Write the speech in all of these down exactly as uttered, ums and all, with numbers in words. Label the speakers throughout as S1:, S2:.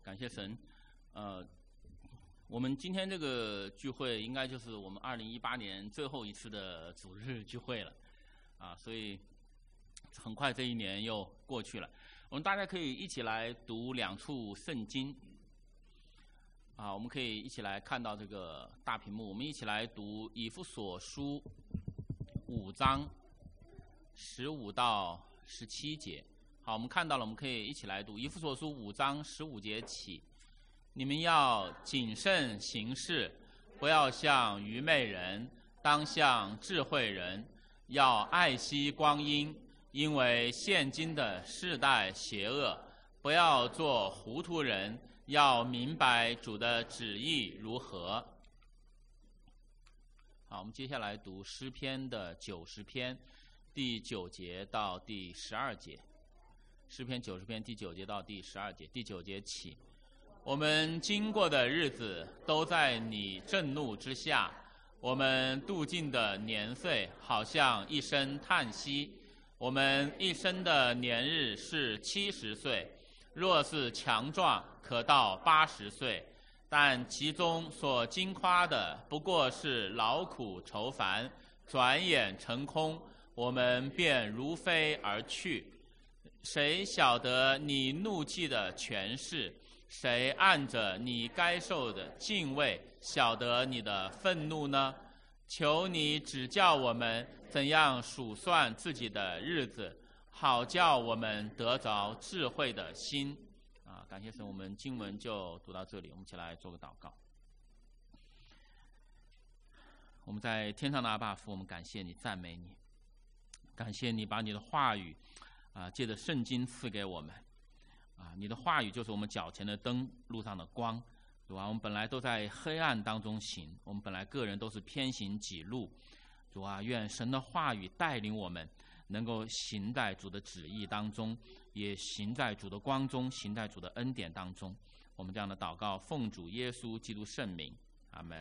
S1: 感谢神。呃，我们今天这个聚会应该就是我们二零一八年最后一次的主日聚会了，啊，所以很快这一年又过去了。我们大家可以一起来读两处圣经，啊，我们可以一起来看到这个大屏幕，我们一起来读以弗所书五章十五到十七节。好，我们看到了，我们可以一起来读以弗所书五章十五节起。你们要谨慎行事，不要像愚昧人，当像智慧人，要爱惜光阴，因为现今的世代邪恶。不要做糊涂人，要明白主的旨意如何。好，我们接下来读诗篇的九十篇第九节到第十二节。诗篇九十篇第九节到第十二节，第九节起。我们经过的日子都在你震怒之下，我们度尽的年岁好像一声叹息。我们一生的年日是七十岁，若是强壮，可到八十岁。但其中所经夸的不过是劳苦愁烦，转眼成空，我们便如飞而去。谁晓得你怒气的权势？谁按着你该受的敬畏晓得你的愤怒呢？求你指教我们怎样数算自己的日子，好叫我们得着智慧的心。啊，感谢神，我们经文就读到这里，我们一起来做个祷告。我们在天上的阿爸父，我们感谢你，赞美你，感谢你把你的话语啊，借着圣经赐给我们。啊，你的话语就是我们脚前的灯，路上的光，主啊，我们本来都在黑暗当中行，我们本来个人都是偏行己路，主啊，愿神的话语带领我们，能够行在主的旨意当中，也行在主的光中，行在主的恩典当中。我们这样的祷告，奉主耶稣基督圣名，阿们。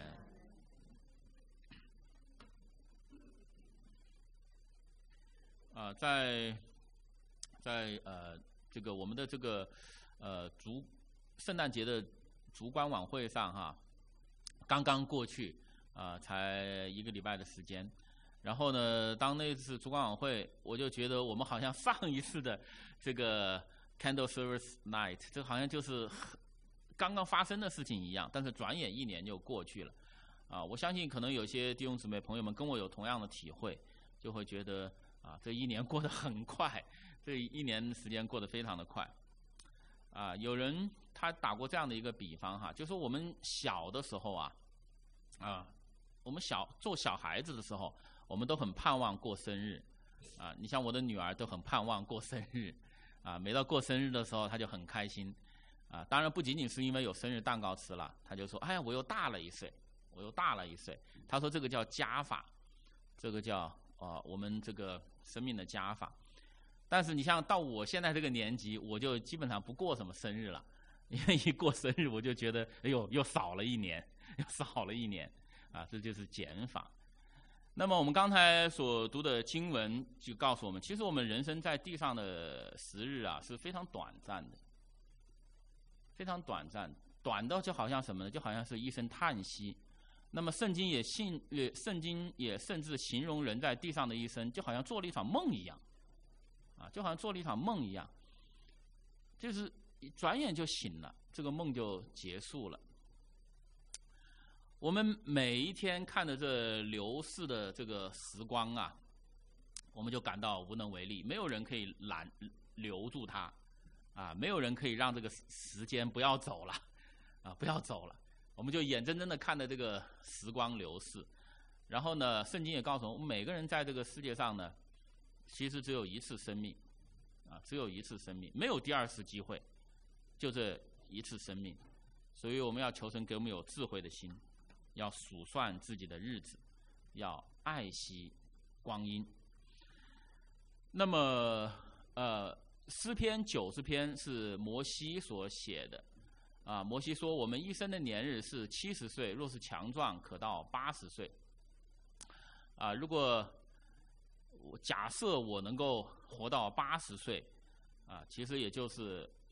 S1: 啊，在在呃。这个我们的这个呃烛圣诞节的烛光晚会上哈，刚刚过去啊、呃，才一个礼拜的时间。然后呢，当那次烛光晚会，我就觉得我们好像上一次的这个 Candle Service Night， 这好像就是刚刚发生的事情一样，但是转眼一年就过去了。啊，我相信可能有些弟兄姊妹朋友们跟我有同样的体会，就会觉得啊，这一年过得很快。这一年时间过得非常的快，啊，有人他打过这样的一个比方哈，就是我们小的时候啊，啊，我们小做小孩子的时候，我们都很盼望过生日，啊，你像我的女儿都很盼望过生日，啊，每到过生日的时候，她就很开心，啊，当然不仅仅是因为有生日蛋糕吃了，她就说，哎呀，我又大了一岁，我又大了一岁，她说这个叫加法，这个叫啊我们这个生命的加法。但是你像到我现在这个年纪，我就基本上不过什么生日了，因为一过生日我就觉得，哎呦，又少了一年，又少了一年，啊，这就是减法。那么我们刚才所读的经文就告诉我们，其实我们人生在地上的时日啊是非常短暂的，非常短暂，短到就好像什么呢？就好像是一声叹息。那么圣经也信，也圣经也甚至形容人在地上的一生，就好像做了一场梦一样。啊，就好像做了一场梦一样，就是转眼就醒了，这个梦就结束了。我们每一天看着这流逝的这个时光啊，我们就感到无能为力，没有人可以拦留住它，啊，没有人可以让这个时间不要走了，啊，不要走了。我们就眼睁睁的看着这个时光流逝。然后呢，圣经也告诉我们，每个人在这个世界上呢，其实只有一次生命，啊，只有一次生命，没有第二次机会，就这一次生命。所以我们要求神给我们有智慧的心，要数算自己的日子，要爱惜光阴。那么，呃，诗篇九十篇是摩西所写的，啊，摩西说我们一生的年日是七十岁，若是强壮，可到八十岁。啊，如果假设我能够活到八十岁，啊，其实也就是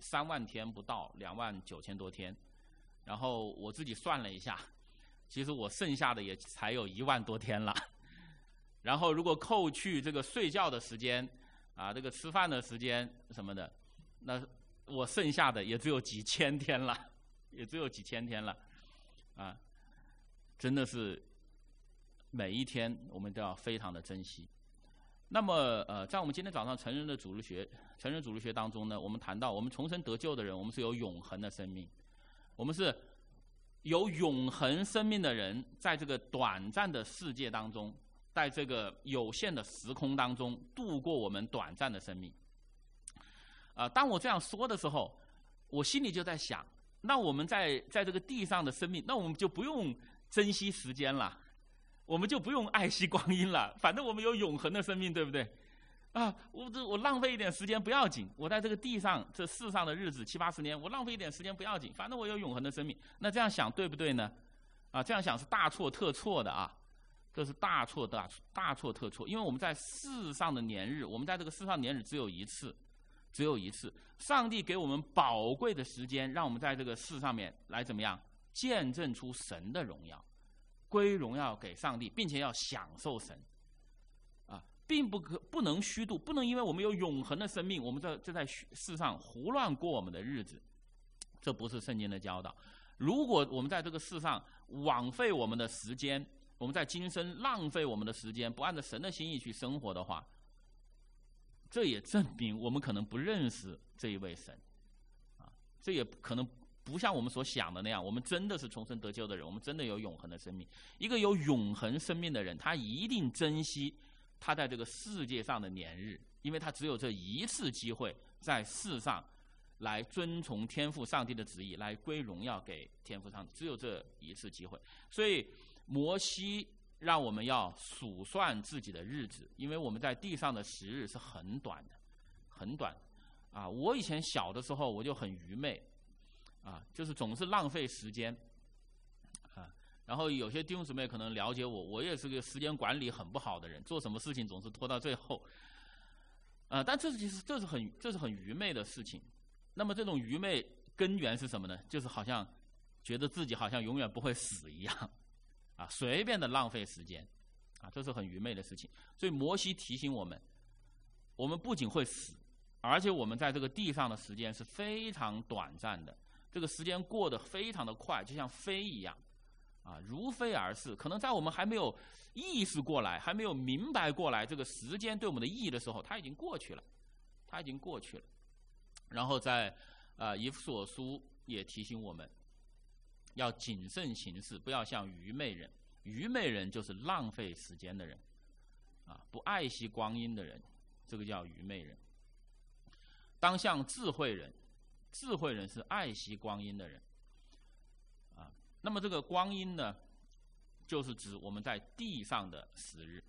S1: 三万天不到，两万九千多天。然后我自己算了一下，其实我剩下的也才有一万多天了。然后如果扣去这个睡觉的时间啊，这个吃饭的时间什么的，那我剩下的也只有几千天了，也只有几千天了，啊，真的是每一天我们都要非常的珍惜。那么呃，在我们今天早上成人的主日学，成人主日学当中呢，我们谈到我们重生得救的人，我们是有永恒的生命，我们是有永恒生命的人，在这个短暂的世界当中，在这个有限的时空当中度过我们短暂的生命。啊、呃，当我这样说的时候，我心里就在想，那我们在在这个地上的生命，那我们就不用珍惜时间了，我们就不用爱惜光阴了，反正我们有永恒的生命，对不对？啊，我这我浪费一点时间不要紧，我在这个地上这世上的日子七八十年，我浪费一点时间不要紧，反正我有永恒的生命。那这样想对不对呢？啊，这样想是大错特错的啊，这是大错大大错特错。因为我们在世上的年日，我们在这个世上的年日只有一次，只有一次。上帝给我们宝贵的时间，让我们在这个世上面来怎么样见证出神的荣耀，归荣耀给上帝，并且要享受神。并不可不能虚度，不能因为我们有永恒的生命，我们在就在世上胡乱过我们的日子，这不是圣经的教导。如果我们在这个世上枉费我们的时间，我们在今生浪费我们的时间，不按照神的心意去生活的话，这也证明我们可能不认识这一位神啊，这也可能不像我们所想的那样，我们真的是重生得救的人，我们真的有永恒的生命。一个有永恒生命的人，他一定珍惜他在这个世界上的年日，因为他只有这一次机会在世上来遵从天父上帝的旨意，来归荣耀给天父上帝，只有这一次机会。所以摩西让我们要数算自己的日子，因为我们在地上的时日是很短的，很短啊！我以前小的时候我就很愚昧啊，就是总是浪费时间啊。然后有些弟兄姊妹可能了解我，我也是个时间管理很不好的人，做什么事情总是拖到最后。呃，但这其实这是很这是很愚昧的事情。那么这种愚昧根源是什么呢？就是好像觉得自己好像永远不会死一样，啊，随便的浪费时间，啊，这是很愚昧的事情。所以摩西提醒我们，我们不仅会死，而且我们在这个地上的时间是非常短暂的，这个时间过得非常的快，就像飞一样。啊，如飞而逝。可能在我们还没有意识过来，还没有明白过来这个时间对我们的意义的时候，它已经过去了，它已经过去了。然后在呃以弗所书也提醒我们，要谨慎行事，不要像愚昧人。愚昧人就是浪费时间的人，啊，不爱惜光阴的人，这个叫愚昧人。当像智慧人，智慧人是爱惜光阴的人。那么这个光阴呢，就是指我们在地上的时日。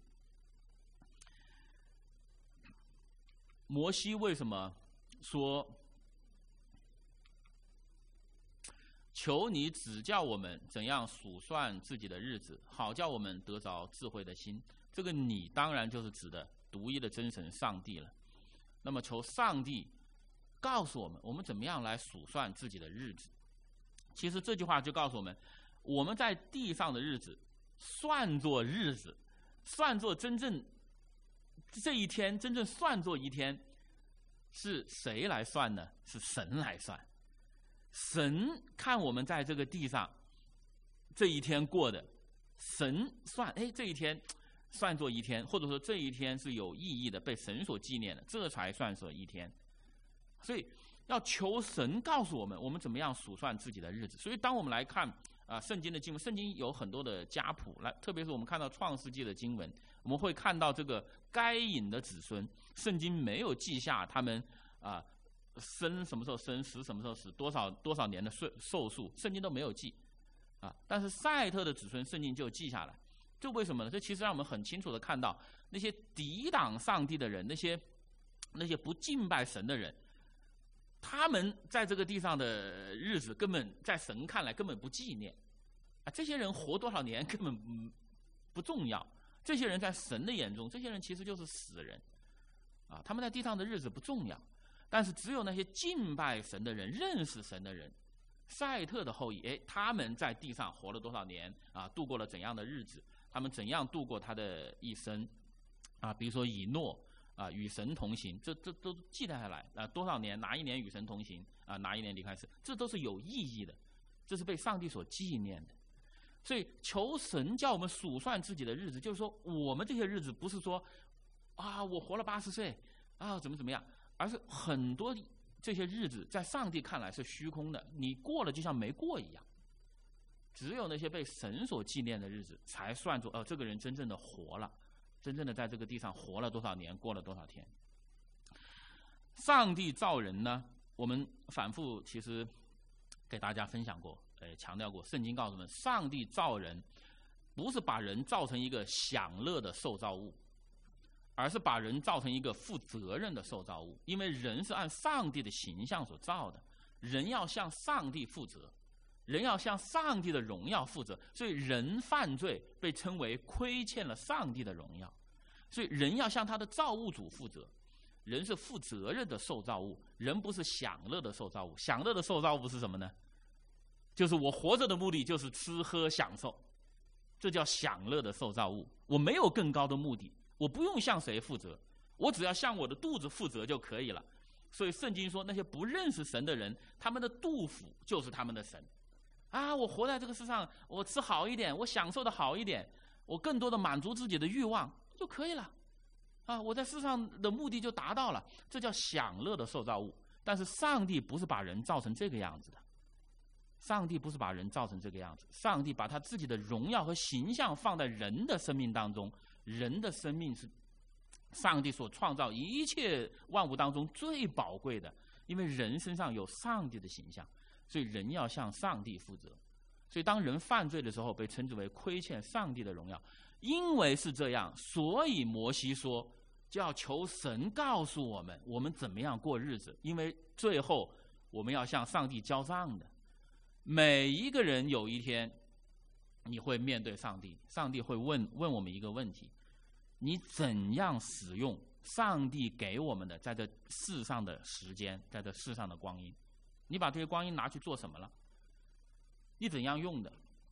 S1: 摩西为什么说求你指教我们怎样数算自己的日子，好叫我们得着智慧的心？这个你当然就是指的独一的真神上帝了。那么求上帝告诉我们，我们怎么样来数算自己的日子。其实这句话就告诉我们，我们在地上的日子算作日子，算作真正这一天，真正算作一天，是谁来算呢？是神来算。神看我们在这个地上这一天过的，神算，哎，这一天算作一天，或者说这一天是有意义的，被神所纪念的，这才算作一天。所以要求神告诉我们，我们怎么样数算自己的日子。所以当我们来看啊、呃、圣经的经文，圣经有很多的家谱，来，特别是我们看到创世纪的经文，我们会看到这个该隐的子孙，圣经没有记下他们啊、呃、生什么时候生，死什么时候死，多少多少年的寿寿数，圣经都没有记啊。但是赛特的子孙，圣经就记下来。这为什么呢？这其实让我们很清楚的看到，那些抵挡上帝的人，那些那些不敬拜神的人，他们在这个地上的日子根本在神看来根本不纪念啊，这些人活多少年根本不重要，这些人在神的眼中，这些人其实就是死人啊，他们在地上的日子不重要。 但是只有那些敬拜神的人、认识神的人，赛特的后裔，哎，他们在地上活了多少年啊？度过了怎样的日子？他们怎样度过他的一生？啊，比如说以诺啊，与神同行，这这都记载下来啊，多少年，哪一年与神同行啊？哪一年离开神？这都是有意义的，这是被上帝所纪念的。所以求神叫我们数算自己的日子，就是说我们这些日子不是说啊，我活了八十岁啊，怎么怎么样，而是很多这些日子在上帝看来是虚空的，你过了就像没过一样。只有那些被神所纪念的日子，才算作哦、呃，这个人真正的活了，真正的在这个地上活了多少年，过了多少天。上帝造人呢，我们反复其实给大家分享过。呃，强调过，圣经告诉我们，上帝造人不是把人造成一个享乐的受造物，而是把人造成一个负责任的受造物。因为人是按上帝的形象所造的，人要向上帝负责，人要向上帝的荣耀负责，所以人犯罪被称为亏欠了上帝的荣耀，所以人要向他的造物主负责。人是负责任的受造物，人不是享乐的受造物。享乐的受造物是什么呢？就是我活着的目的就是吃喝享受，这叫享乐的受造物。我没有更高的目的，我不用向谁负责，我只要向我的肚子负责就可以了。所以圣经说，那些不认识神的人，他们的肚腹就是他们的神啊！我活在这个世上，我吃好一点，我享受的好一点，我更多的满足自己的欲望就可以了啊！我在世上的目的就达到了，这叫享乐的受造物。但是上帝不是把人造成这个样子的，上帝不是把人造成这个样子，上帝把他自己的荣耀和形象放在人的生命当中。人的生命是上帝所创造一切万物当中最宝贵的，因为人身上有上帝的形象，所以人要向上帝负责。所以当人犯罪的时候，被称之为亏欠上帝的荣耀。因为是这样，所以摩西说就要求神告诉我们我们怎么样过日子，因为最后我们要向上帝交账的。每一个人有一天你会面对上帝，上帝会问问我们一个问题：你怎样使用上帝给我们的在这世上的时间，在这世上的光阴？你把这些光阴拿去做什么了？你怎样用的？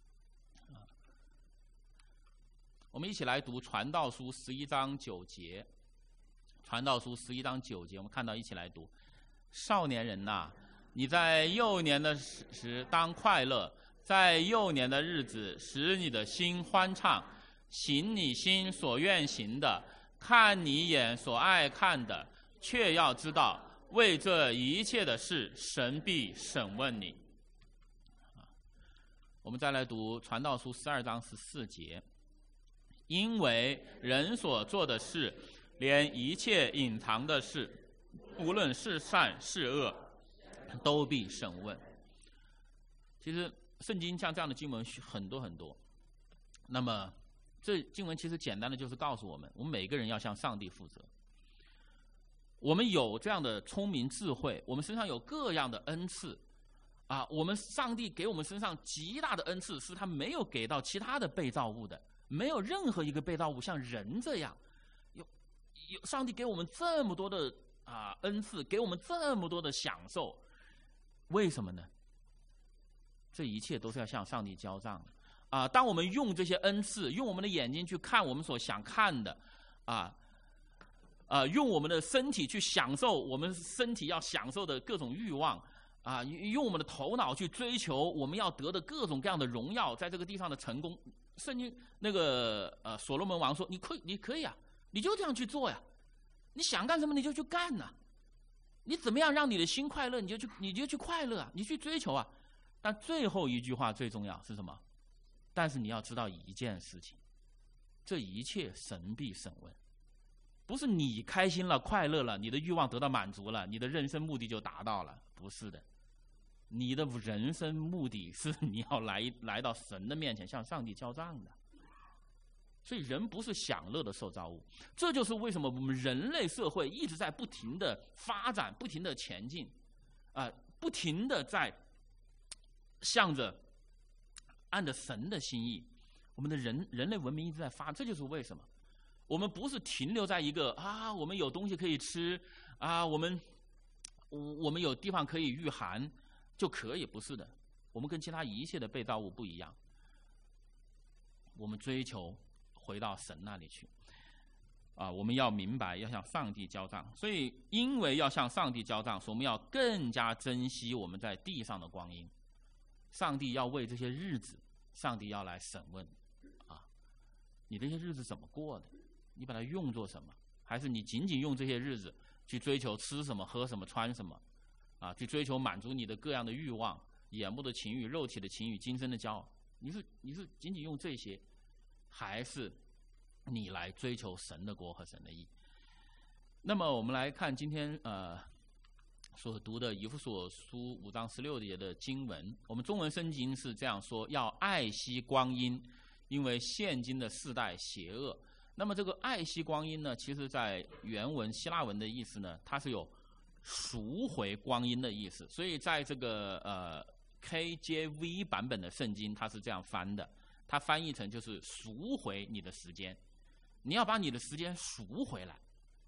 S1: 我们一起来读传道书十一章九节。传道书十一章九节，我们看到，一起来读：少年人呐、啊，你在幼年的时当快乐，在幼年的日子使你的心欢畅，行你心所愿行的，看你眼所爱看的，却要知道为这一切的事，神必审问你。我们再来读传道书十二章十四节：因为人所做的事，连一切隐藏的事，无论是善是恶，都必审问。其实圣经像这样的经文很多很多，那么这经文其实简单的就是告诉我们，我们每个人要向上帝负责。我们有这样的聪明智慧，我们身上有各样的恩赐啊，我们上帝给我们身上极大的恩赐，是他没有给到其他的被造物的。没有任何一个被造物像人这样，有有上帝给我们这么多的啊恩赐，给我们这么多的享受，为什么呢？这一切都是要向上帝交账的啊！当我们用这些恩赐，用我们的眼睛去看我们所想看的，啊啊，用我们的身体去享受我们身体要享受的各种欲望，啊，用我们的头脑去追求我们要得的各种各样的荣耀，在这个地上的成功。圣经那个呃，所罗门王说：“你可以，你可以啊，你就这样去做呀，你想干什么你就去干呐、啊，你怎么样让你的心快乐，你就去，你就去快乐啊，你去追求啊。”但最后一句话最重要是什么？但是你要知道一件事情，这一切神必审问，不是你开心了、快乐了，你的欲望得到满足了，你的人生目的就达到了，不是的。你的人生目的是你要来来到神的面前，向上帝交账的。所以人不是享乐的受造物，这就是为什么我们人类社会一直在不停的发展，不停的前进，啊、呃，不停的在向着按着神的心意，我们的人人类文明一直在发，这就是为什么我们不是停留在一个啊，我们有东西可以吃啊，我们我们有地方可以御寒就可以，不是的。我们跟其他一切的被造物不一样，我们追求回到神那里去。啊，我们要明白要向上帝交账，所以因为要向上帝交账，所以我们要更加珍惜我们在地上的光阴。上帝要为这些日子，上帝要来审问啊，你这些日子怎么过的？你把它用作什么？还是你仅仅用这些日子去追求吃什么、喝什么、穿什么啊？去追求满足你的各样的欲望、眼目的情欲、肉体的情欲、今生的骄傲？你是你是仅仅用这些，还是你来追求神的国和神的义？那么我们来看今天呃所读的以弗所书五章十六节的经文，我们中文圣经是这样说：要爱惜光阴，因为现今的世代邪恶。那么这个爱惜光阴呢，其实在原文希腊文的意思呢，它是有赎回光阴的意思。所以在这个呃 K J V 版本的圣经，它是这样翻的，它翻译成就是赎回你的时间。你要把你的时间赎回来。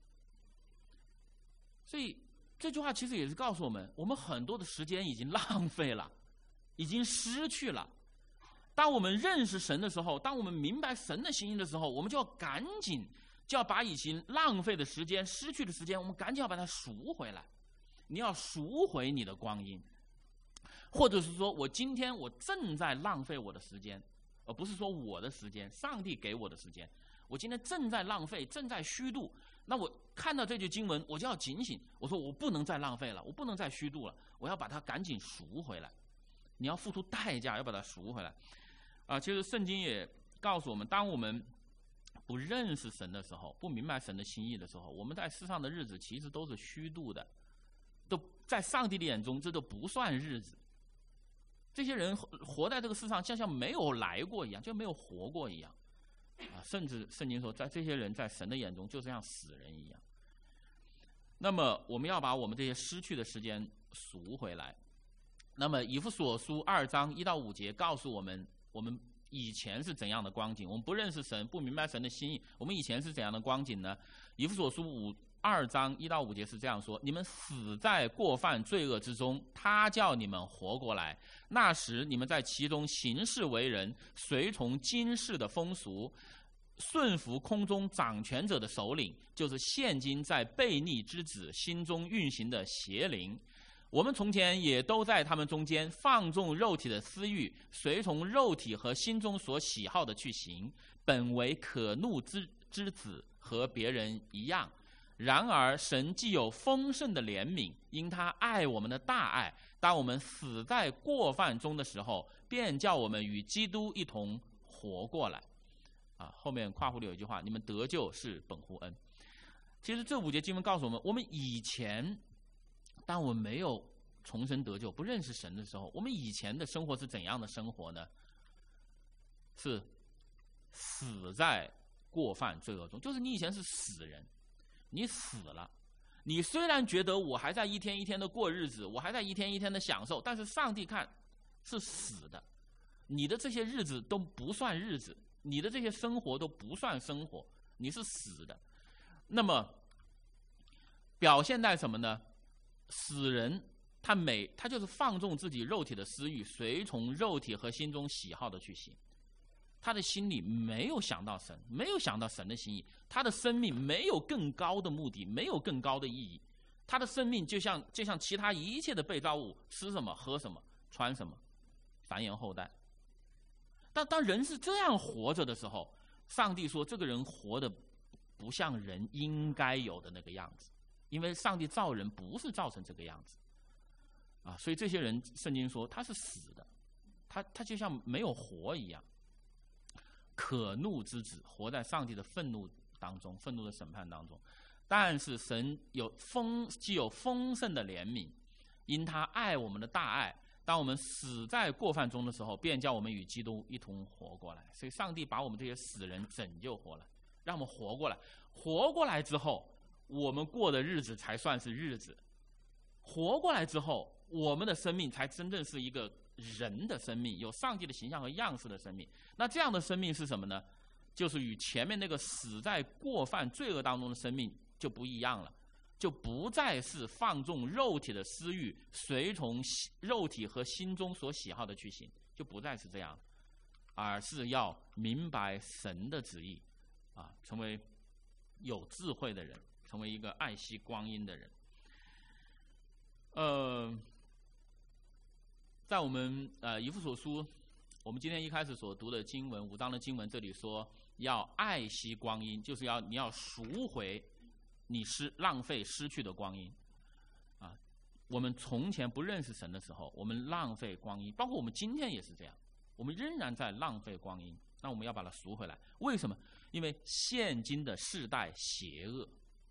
S1: 所以这句话其实也是告诉我们，我们很多的时间已经浪费了，已经失去了。当我们认识神的时候，当我们明白神的心意的时候，我们就要赶紧就要把已经浪费的时间、失去的时间，我们赶紧要把它赎回来。你要赎回你的光阴，或者是说我今天我正在浪费我的时间，而不是说我的时间，上帝给我的时间，我今天正在浪费，正在虚度。那我看到这句经文，我就要警醒，我说我不能再浪费了，我不能再虚度了，我要把它赶紧赎回来。你要付出代价，要把它赎回来。啊，其实圣经也告诉我们，当我们不认识神的时候，不明白神的心意的时候，我们在世上的日子其实都是虚度的，都在上帝的眼中这都不算日子。这些人活在这个世上，就像没有来过一样，就没有活过一样。啊，甚至圣经说，在这些人在神的眼中就像死人一样。那么我们要把我们这些失去的时间赎回来。那么以弗所书二章一到五节告诉我们，我们以前是怎样的光景？我们不认识神，不明白神的心意，我们以前是怎样的光景呢？以弗所书五二章一到五节是这样说：你们死在过犯罪恶之中，他叫你们活过来。那时你们在其中行事为人，随从今世的风俗，顺服空中掌权者的首领，就是现今在悖逆之子心中运行的邪灵。我们从前也都在他们中间放纵肉体的私欲，随从肉体和心中所喜好的去行，本为可怒之之子，和别人一样。然而神既有丰盛的怜悯，因他爱我们的大爱，当我们死在过犯中的时候，便叫我们与基督一同活过来。啊，后面括弧里有一句话：你们得救是本乎恩。其实这五节经文告诉我们，我们以前当我们没有重生得救，不认识神的时候，我们以前的生活是怎样的生活呢？是死在过犯罪恶中，就是你以前是死人，你死了。你虽然觉得我还在一天一天的过日子，我还在一天一天的享受，但是上帝看是死的，你的这些日子都不算日子，你的这些生活都不算生活，你是死的。那么表现在什么呢？死人他每他就是放纵自己肉体的私欲，随从肉体和心中喜好的去行。他的心里没有想到神，没有想到神的心意，他的生命没有更高的目的，没有更高的意义。他的生命就像就像其他一切的被造物，吃什么喝什么穿什么，繁衍后代。但当人是这样活着的时候，上帝说这个人活得不像人应该有的那个样子，因为上帝造人不是造成这个样子啊，所以这些人圣经说他是死的，他他就像没有活一样。可怒之子，活在上帝的愤怒当中，愤怒的审判当中。但是神有丰既有丰盛的怜悯，因他爱我们的大爱，当我们死在过犯中的时候，便叫我们与基督一同活过来。所以上帝把我们这些死人拯救活了，让我们活过来。活过来之后，我们过的日子才算是日子。活过来之后，我们的生命才真正是一个人的生命，有上帝的形象和样式的生命。那这样的生命是什么呢？就是与前面那个死在过犯罪恶当中的生命就不一样了。 就不再是放纵肉体的私欲，随从肉体和心中所喜好的去行，就不再是这样，而是要明白神的旨意，啊，成为有智慧的人，成为一个爱惜光阴的人。呃，在我们呃以弗所书，我们今天一开始所读的经文五章的经文，这里说要爱惜光阴，就是要你要赎回你失浪费失去的光阴，啊，我们从前不认识神的时候，我们浪费光阴，包括我们今天也是这样，我们仍然在浪费光阴。那我们要把它赎回来，为什么？因为现今的世代邪恶，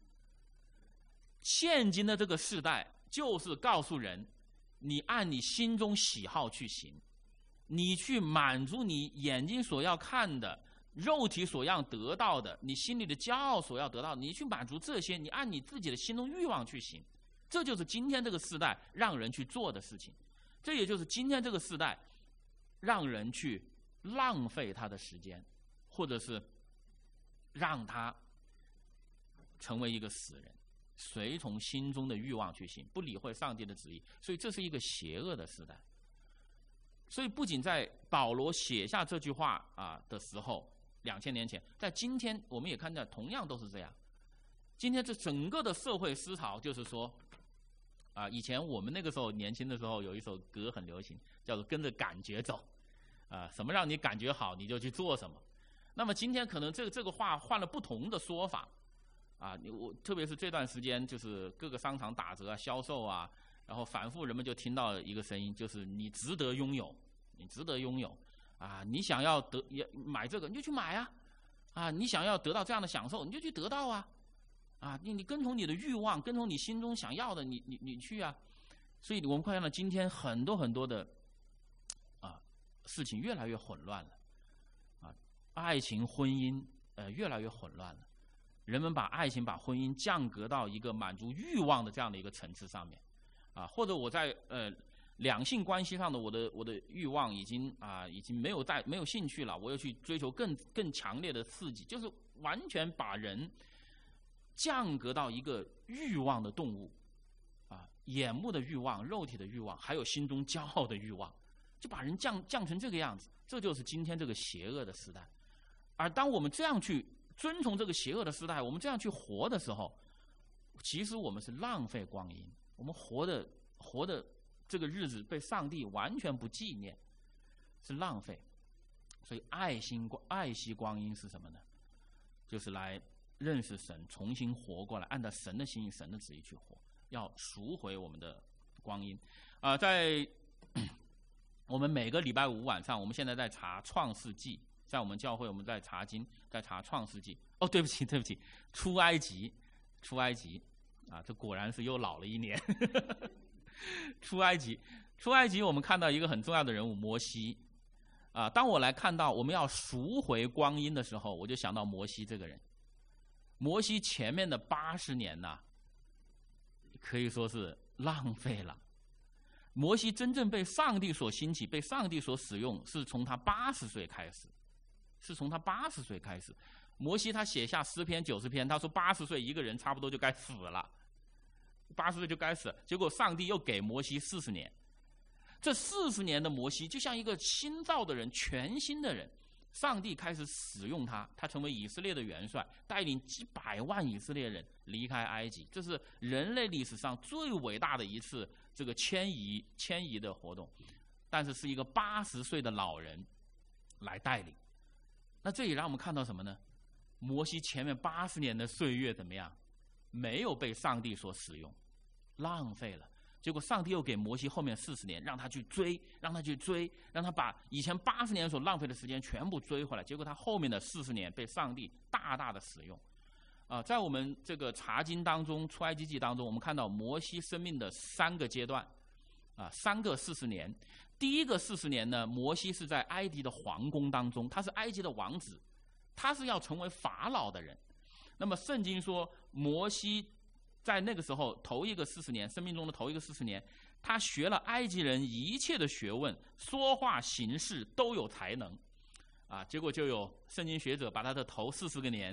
S1: 现今的这个世代就是告诉人，你按你心中喜好去行，你去满足你眼睛所要看的，肉体所要得到的，你心里的骄傲所要得到的，你去满足这些，你按你自己的心中欲望去行，这就是今天这个世代让人去做的事情，这也就是今天这个世代让人去浪费他的时间，或者是让他成为一个死人，随从心中的欲望去行，不理会上帝的旨意，所以这是一个邪恶的时代。所以不仅在保罗写下这句话啊的时候，两千年前，在今天我们也看到同样都是这样。今天这整个的社会思潮就是说，啊，以前我们那个时候年轻的时候有一首歌很流行，叫做跟着感觉走，啊，什么让你感觉好你就去做什么。那么今天可能这个这个话换了不同的说法，啊，我特别是这段时间就是各个商场打折啊、销售啊，然后反复人们就听到一个声音，就是你值得拥有，你值得拥有，啊，你想要得买这个你就去买啊，啊，你想要得到这样的享受你就去得到啊，啊，你你跟从你的欲望，跟从你心中想要的，你你你去啊。所以我们看到今天很多很多的啊事情越来越混乱了，啊，爱情婚姻呃越来越混乱了，人们把爱情把婚姻降格到一个满足欲望的这样的一个层次上面，啊，或者我在呃两性关系上的我的我的欲望已经啊已经没有在没有兴趣了，我又去追求更更强烈的刺激，就是完全把人降格到一个欲望的动物，啊，眼目的欲望、肉体的欲望，还有心中骄傲的欲望，就把人降降成这个样子。这就是今天这个邪恶的时代。而当我们这样去遵从这个邪恶的时代，我们这样去活的时候，其实我们是浪费光阴，我们活的活的这个日子被上帝完全不纪念，是浪费。所以爱心爱惜光阴是什么呢？就是来认识神，重新活过来，按照神的心意、神的旨意去活，要赎回我们的光阴。啊、呃，在我们每个礼拜五晚上，我们现在在查创世纪，在我们教会我们在查经，在查创世纪。哦，对不起，对不起，出埃及，出埃及，啊，这果然是又老了一年。出埃及，出埃及，我们看到一个很重要的人物摩西。啊，当我来看到我们要赎回光阴的时候，我就想到摩西这个人。摩西前面的八十年呐、啊，可以说是浪费了。摩西真正被上帝所兴起，被上帝所使用，是从他八十岁开始，是从他八十岁开始。摩西他写下诗篇九十篇，他说八十岁一个人差不多就该死了，八十岁就该死了。结果上帝又给摩西四十年，这四十年的摩西就像一个新造的人，全新的人。上帝开始使用他，他成为以色列的元帅，带领几百万以色列人离开埃及，这是人类历史上最伟大的一次这个迁移迁移的活动。但是是一个八十岁的老人来带领，那这也让我们看到什么呢？摩西前面八十年的岁月怎么样？没有被上帝所使用，浪费了。结果上帝又给摩西后面四十年，让他去追，让他去追，让他把以前八十年所浪费的时间全部追回来。结果他后面的四十年被上帝大大的使用。啊、呃，在我们这个查经当中，出埃及记当中，我们看到摩西生命的三个阶段，啊、呃，三个四十年。第一个四十年呢，摩西是在埃及的皇宫当中，他是埃及的王子，他是要成为法老的人。那么圣经说，摩西在那个时候头一个四十年，生命中的头一个四十年，他学了埃及人一切的学问，说话行事都有才能，啊，结果就有圣经学者把他的头四十个年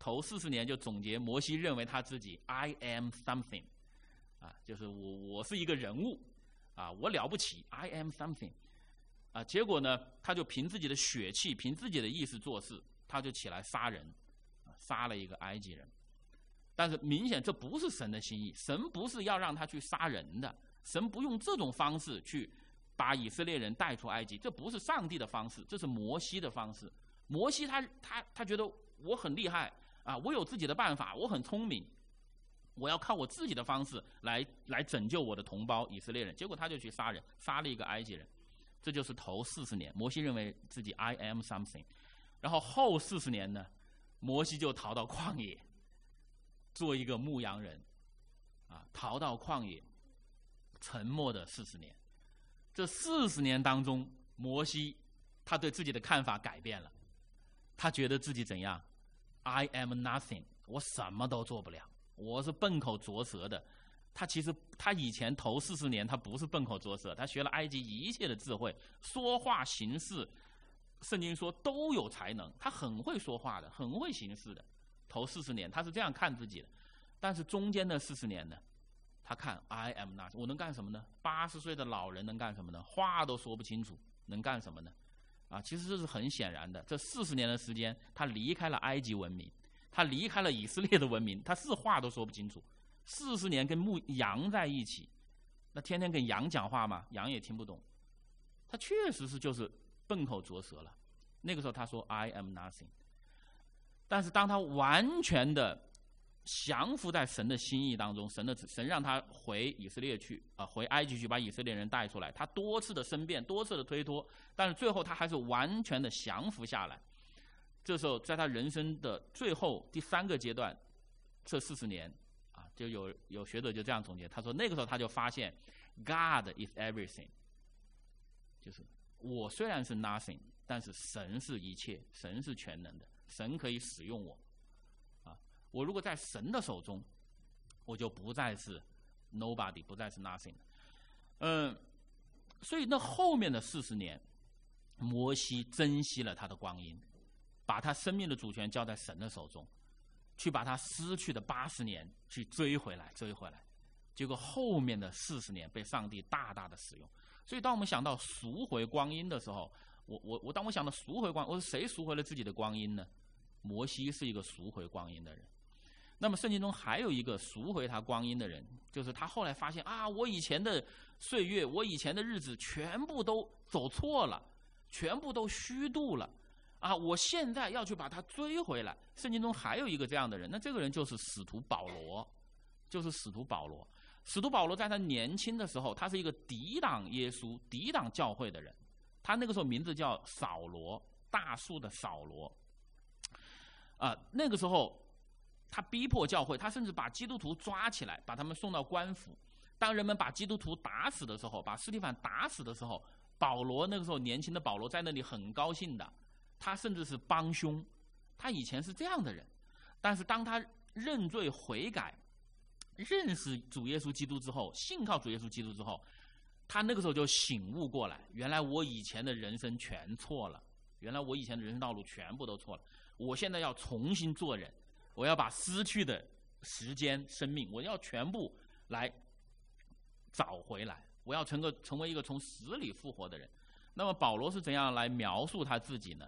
S1: 头四十年就总结摩西认为他自己 I am something， 啊，就是我我是一个人物，啊，我了不起 I am something， 啊，结果呢，他就凭自己的血气，凭自己的意思做事，他就起来杀人，啊，杀了一个埃及人。但是明显这不是神的心意，神不是要让他去杀人的，神不用这种方式去把以色列人带出埃及，这不是上帝的方式，这是摩西的方式。摩西他他他觉得我很厉害啊，我有自己的办法，我很聪明，我要靠我自己的方式来来拯救我的同胞以色列人。结果他就去杀人，杀了一个埃及人。这就是头四十年，摩西认为自己 I am something。然后后四十年呢，摩西就逃到旷野。做一个牧羊人，啊，逃到旷野，沉默的四十年。这四十年当中，摩西他对自己的看法改变了，他觉得自己怎样 ？I am nothing， 我什么都做不了，我是笨口拙舌的。他其实他以前头四十年他不是笨口拙舌，他学了埃及一切的智慧，说话行事，圣经说都有才能，他很会说话的，很会行事的。头四十年他是这样看自己的，但是中间的四十年呢，他看 I am nothing， 我能干什么呢？八十岁的老人能干什么呢？话都说不清楚，能干什么呢？啊，其实这是很显然的，这四十年的时间，他离开了埃及文明，他离开了以色列的文明，他是话都说不清楚。四十年跟牧羊在一起，那天天跟羊讲话嘛，羊也听不懂，他确实是就是笨口拙舌了。那个时候他说 I am nothing。但是当他完全的降服在神的心意当中，神的神让他回以色列去啊、呃，回埃及去把以色列人带出来，他多次的申辩，多次的推脱，但是最后他还是完全的降服下来。这时候在他人生的最后第三个阶段，这四十年啊，就有有学者就这样总结，他说那个时候他就发现 God is everything， 就是我虽然是 nothing， 但是神是一切，神是全能的。神可以使用我，啊，我如果在神的手中，我就不再是 nobody， 不再是 nothing。嗯，所以那后面的四十年，摩西珍惜了他的光阴，把他生命的主权交在神的手中，去把他失去的八十年去追回来，追回来。结果后面的四十年被上帝大大的使用。所以当我们想到赎回光阴的时候，我我我当我想到赎回光，我说谁赎回了自己的光阴呢？摩西是一个赎回光阴的人。那么圣经中还有一个赎回他光阴的人，就是他后来发现啊，我以前的岁月，我以前的日子全部都走错了，全部都虚度了啊！我现在要去把他追回来。圣经中还有一个这样的人，那这个人就是使徒保罗，就是使徒保罗。使徒保罗在他年轻的时候，他是一个抵挡耶稣、抵挡教会的人。他那个时候名字叫扫罗，大树的扫罗。啊、呃，那个时候他逼迫教会，他甚至把基督徒抓起来，把他们送到官府。当人们把基督徒打死的时候，把司提反打死的时候，保罗那个时候年轻的保罗在那里很高兴的，他甚至是帮凶。他以前是这样的人，但是当他认罪悔改，认识主耶稣基督之后，信靠主耶稣基督之后，他那个时候就醒悟过来，原来我以前的人生全错了，原来我以前的人生道路全部都错了。我现在要重新做人，我要把失去的时间、生命，我要全部来找回来，我要成个成为一个从死里复活的人。那么保罗是怎样来描述他自己呢？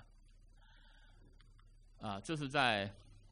S1: 啊，这是在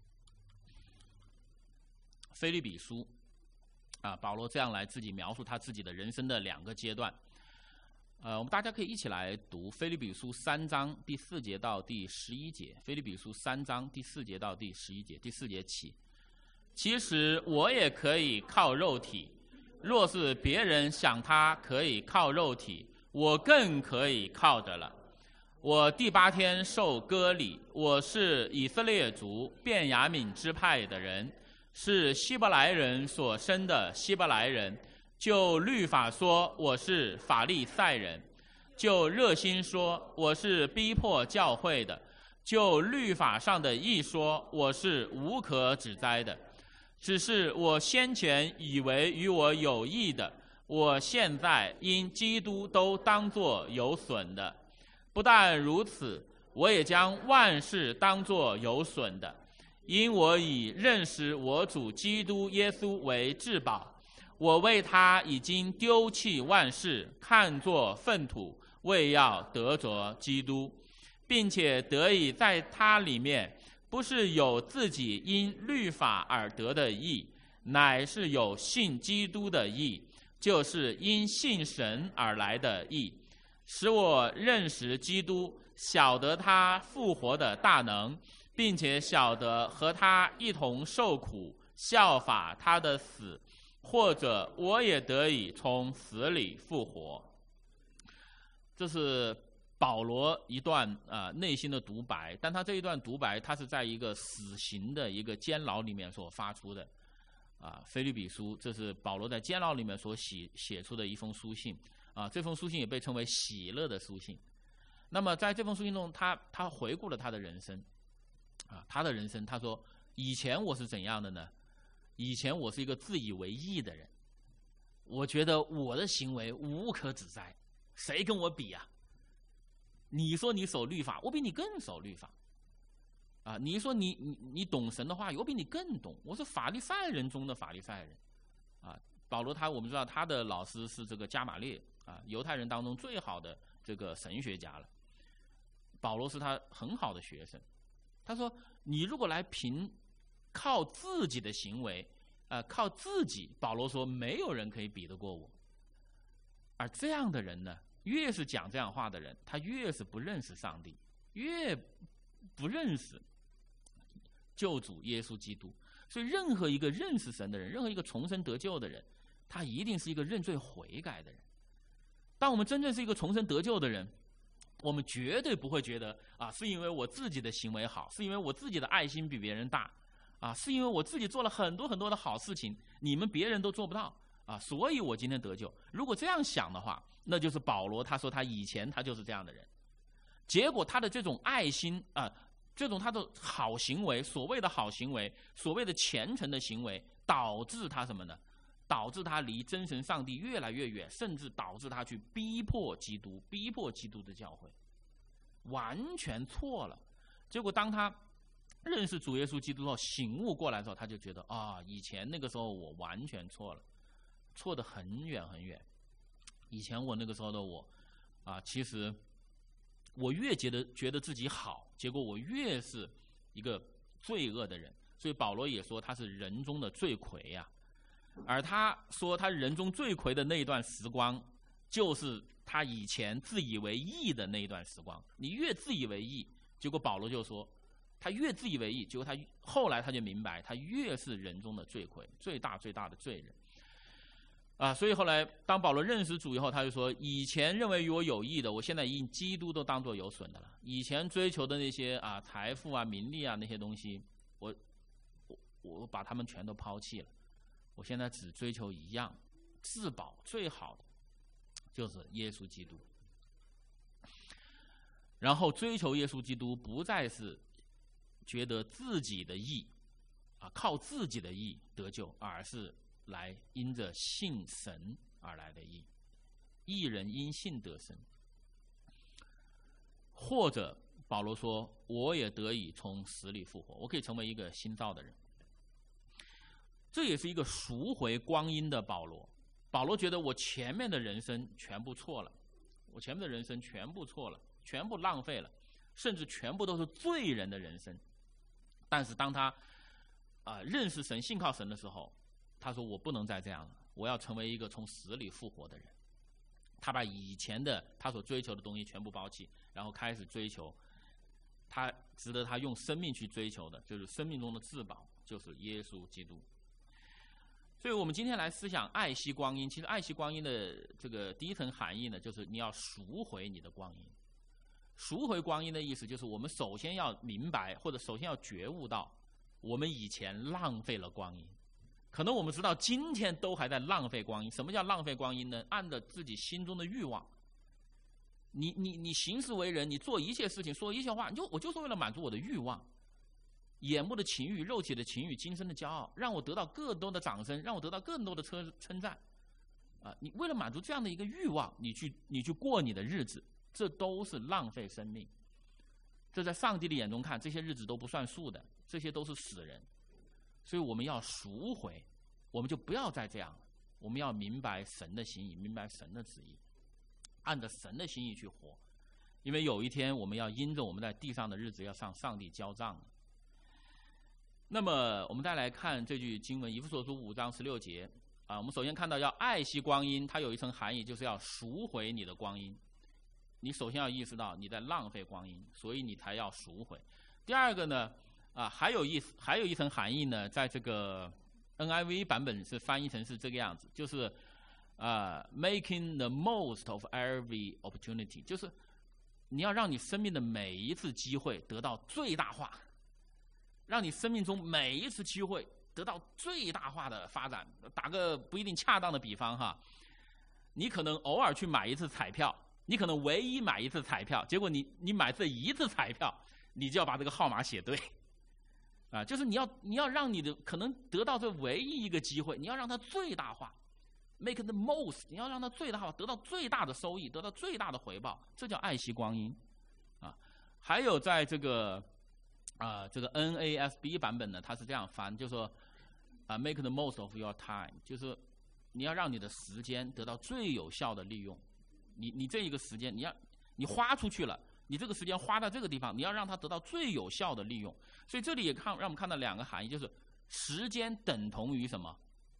S1: 腓立比书啊，保罗这样来自己描述他自己的人生的两个阶段。呃，我们大家可以一起来读腓立比书三章第四节到第十一节。腓立比书三章第四节到第十一节，第四节起。其实我也可以靠肉体，若是别人想他可以靠肉体，我更可以靠着了。我第八天受割礼，我是以色列族便雅悯支派的人，是希伯来人所生的希伯来人。就律法说，我是法利赛人；就热心说，我是逼迫教会的；就律法上的义说，我是无可指摘的。只是我先前以为与我有益的，我现在因基督都当作有损的。不但如此，我也将万事当作有损的， 因我以认识我主基督耶稣为至宝，我为他已经丢弃万事，看作粪土，为要得着基督，并且得以在他里面，不是有自己因律法而得的义，乃是有信基督的义，就是因信神而来的义，使我认识基督，晓得他复活的大能，并且晓得和他一同受苦，效法他的死，或者我也得以从死里复活。这是保罗一段啊、呃、内心的独白，但他这一段独白，他是在一个死刑的一个监牢里面所发出的。啊，腓立比书，这是保罗在监牢里面所写写出的一封书信啊，这封书信也被称为喜乐的书信。那么在这封书信中，他他回顾了他的人生啊，他的人生，他说：以前我是怎样的呢？以前我是一个自以为义的人，我觉得我的行为无可指摘，谁跟我比啊？你说你守律法，我比你更守律法。啊，你说你你你懂神的话语，我比你更懂。我是法利赛人中的法利赛人，啊，保罗他我们知道他的老师是这个加马列啊，犹太人当中最好的这个神学家了。保罗是他很好的学生。他说：你如果来凭靠自己的行为，呃，靠自己，保罗说没有人可以比得过我。而这样的人呢，越是讲这样话的人，他越是不认识上帝，越不认识救主耶稣基督。所以任何一个认识神的人，任何一个重生得救的人，他一定是一个认罪悔改的人。当我们真正是一个重生得救的人，我们绝对不会觉得啊，是因为我自己的行为好，是因为我自己的爱心比别人大啊，是因为我自己做了很多很多的好事情，你们别人都做不到啊，所以我今天得救。如果这样想的话，那就是保罗他说他以前他就是这样的人，结果他的这种爱心啊，这种他的好行为，所谓的好行为，所谓的虔诚的行为，导致他什么呢？导致他离真神上帝越来越远，甚至导致他去逼迫基督，逼迫基督的教会，完全错了。结果当他认识主耶稣基督后，醒悟过来的时候，他就觉得啊，以前那个时候我完全错了，错得很远很远。以前我那个时候的我啊，其实我越觉得觉得自己好，结果我越是一个罪恶的人。所以保罗也说他是人中的罪魁呀、啊。而他说他人中罪魁的那一段时光，就是他以前自以为义的那一段时光。你越自以为义，结果保罗就说他越自以为义，结果他后来他就明白，他越是人中的罪魁，最大最大的罪人啊。所以后来当保罗认识主以后，他就说，以前认为与我有益的，我现在以基督都当作有损的了。以前追求的那些啊财富啊名利啊那些东西，我我我把他们全都抛弃了。我现在只追求一样，至宝最好的就是耶稣基督。然后追求耶稣基督，不再是觉得自己的义啊，靠自己的义得救，而是来因着信神而来的义。义人因信得生。或者保罗说，我也得以从死里复活，我可以成为一个新造的人。这也是一个赎回光阴的保罗。保罗觉得我前面的人生全部错了，我前面的人生全部错了，全部浪费了，甚至全部都是罪人的人生。但是当他啊、呃、认识神、信靠神的时候，他说我不能再这样了，我要成为一个从死里复活的人。他把以前的他所追求的东西全部抛弃，然后开始追求他值得他用生命去追求的，就是生命中的至宝，就是耶稣基督。所以我们今天来思想爱惜光阴。其实爱惜光阴的这个第一层含义呢，就是你要赎回你的光阴。赎回光阴的意思就是我们首先要明白，或者首先要觉悟到我们以前浪费了光阴。可能我们知道今天都还在浪费光阴。什么叫浪费光阴呢？按照自己心中的欲望，你你你行事为人，你做一切事情，说一切话，你就我就是为了满足我的欲望。眼目的情欲、肉体的情欲、今生的骄傲，让我得到更多的掌声，让我得到更多的称称赞，啊！你为了满足这样的一个欲望，你去你去过你的日子，这都是浪费生命。这在上帝的眼中看，这些日子都不算数的， 这些都是死人。所以我们要赎回，我们就不要再这样了。我们要明白神的心意，明白神的旨意，按着神的心意去活。因为有一天我们要因着我们在地上的日子要上上帝交账。那么我们再来看这句经文，以弗所书五章十六节啊，我们首先看到要爱惜光阴，它有一层含义，就是要赎回你的光阴。你首先要意识到你在浪费光阴，所以你才要赎回。第二个呢，啊，还有一还有一层含义呢，在这个 N I V 版本是翻译成是这个样子，就是啊 ，making the most of every opportunity， 就是你要让你生命的每一次机会得到最大化，让你生命中每一次机会得到最大化的发展。打个不一定恰当的比方哈，你可能偶尔去买一次彩票。你可能唯一买一次彩票，结果你你买这一次彩票，你就要把这个号码写对，啊，就是你要你要让你的可能得到这唯一一个机会，你要让它最大化 ，make the most， 你要让它最大化，得到最大的收益，得到最大的回报，这叫爱惜光阴，啊，还有在这个啊这个 N A S B 版本呢，它是这样翻，就说啊 make the most of your time， 就是你要让你的时间得到最有效的利用。你你这一个时间，你要你花出去了，你这个时间花到这个地方，你要让它得到最有效的利用。所以这里也看让我们看到两个含义，就是时间等同于什么？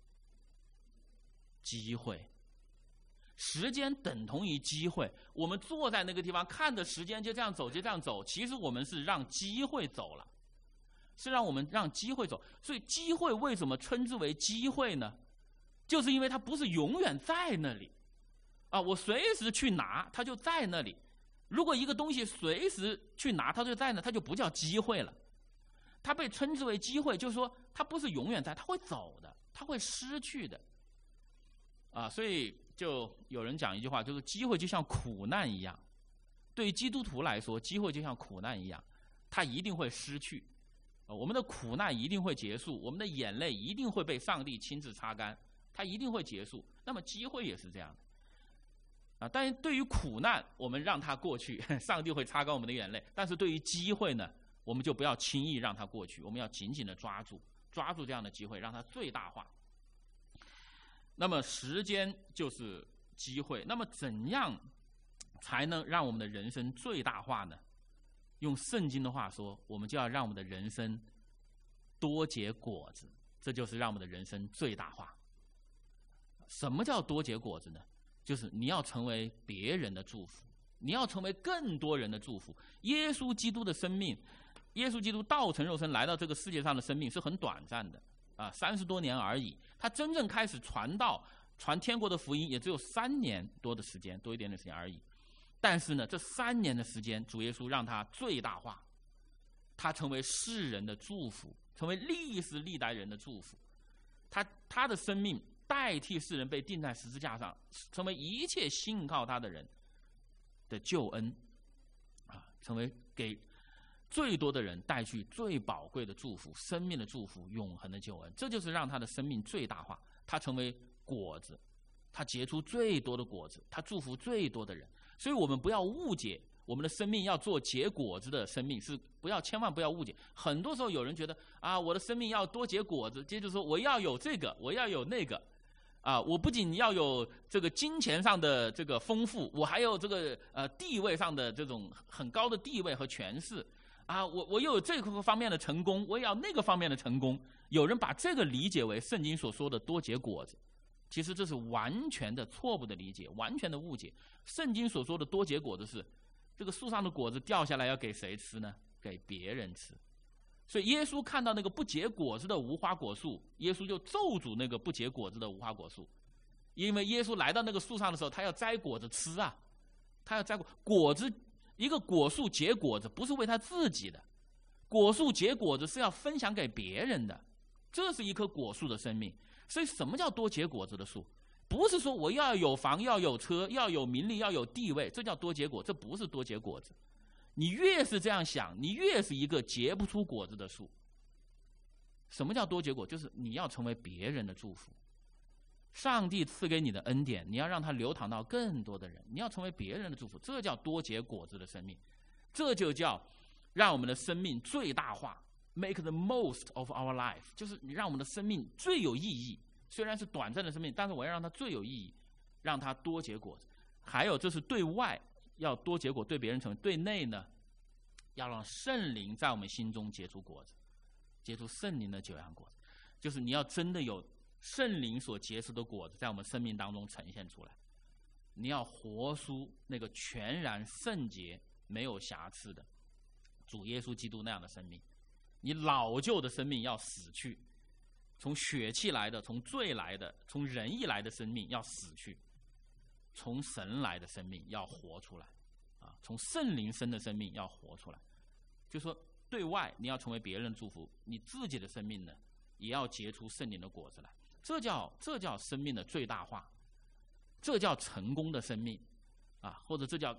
S1: 机会。时间等同于机会。我们坐在那个地方看着时间就这样走，就这样走，其实我们是让机会走了，是让我们让机会走。所以机会为什么称之为机会呢？就是因为它不是永远在那里。啊，我随时去拿，它就在那里。如果一个东西随时去拿，它就在那，它就不叫机会了。它被称之为机会，就是说它不是永远在，它会走的，它会失去的。啊，所以就有人讲一句话，就是机会就像苦难一样。对于基督徒来说，机会就像苦难一样，它一定会失去。啊，我们的苦难一定会结束，我们的眼泪一定会被上帝亲自擦干，它一定会结束。那么机会也是这样的。啊，但是对于苦难，我们让它过去，上帝会擦干我们的眼泪。但是对于机会呢，我们就不要轻易让它过去，我们要紧紧的抓住，抓住这样的机会，让它最大化。那么时间就是机会，那么怎样才能让我们的人生最大化呢？用圣经的话说，我们就要让我们的人生多结果子，这就是让我们的人生最大化。什么叫多结果子呢？就是你要成为别人的祝福，你要成为更多人的祝福。耶稣基督的生命，耶稣基督道成肉身来到这个世界上的生命是很短暂的啊，三十多年而已。他真正开始传道、传天国的福音，也只有三年多的时间，多一点点时间而已。但是呢，这三年的时间，主耶稣让他最大化，他成为世人的祝福，成为历史历代人的祝福。他他的生命代替世人被钉在十字架上，成为一切信靠他的人的救恩，啊，成为给最多的人带去最宝贵的祝福，生命的祝福，永恒的救恩。这就是让他的生命最大化，他成为果子，他结出最多的果子，他祝福最多的人。所以我们不要误解，我们的生命要做结果子的生命，是不要千万不要误解。很多时候有人觉得啊，我的生命要多结果子，接着说我要有这个，我要有那个。啊，我不仅要有这个金钱上的这个丰富，我还有这个呃地位上的这种很高的地位和权势。啊，我我又有这个方面的成功，我也要那个方面的成功。有人把这个理解为圣经所说的多结果子，其实这是完全的错误的理解，完全的误解。圣经所说的多结果子是，这个树上的果子掉下来要给谁吃呢？给别人吃。所以耶稣看到那个不结果子的无花果树，耶稣就咒诅那个不结果子的无花果树，因为耶稣来到那个树上的时候，他要摘果子吃啊，他要摘果果子。一个果树结果子不是为他自己的，果树结果子是要分享给别人的，这是一棵果树的生命。所以什么叫多结果子的树？不是说我要有房要有车要有名利要有地位，这叫多结果，这不是多结果子。你越是这样想，你越是一个结不出果子的树。什么叫多结果？就是你要成为别人的祝福。上帝赐给你的恩典，你要让它流淌到更多的人，你要成为别人的祝福，这叫多结果子的生命。这就叫让我们的生命最大化， make the most of our life， 就是你让我们的生命最有意义。虽然是短暂的生命，但是我要让它最有意义，让它多结果子。还有，这是对外要多结果，对别人成；对内呢，要让圣灵在我们心中结出果子，结出圣灵的九样果子。就是你要真的有圣灵所结出的果子，在我们生命当中呈现出来。你要活出那个全然圣洁、没有瑕疵的主耶稣基督那样的生命。你老旧的生命要死去。从血气来的，从罪来的，从人意来的生命要死去，从神来的生命要活出来，啊，从圣灵生的生命要活出来。就说对外你要成为别人的祝福，你自己的生命呢，也要结出圣灵的果子来。这叫这叫生命的最大化，这叫成功的生命，啊，或者这叫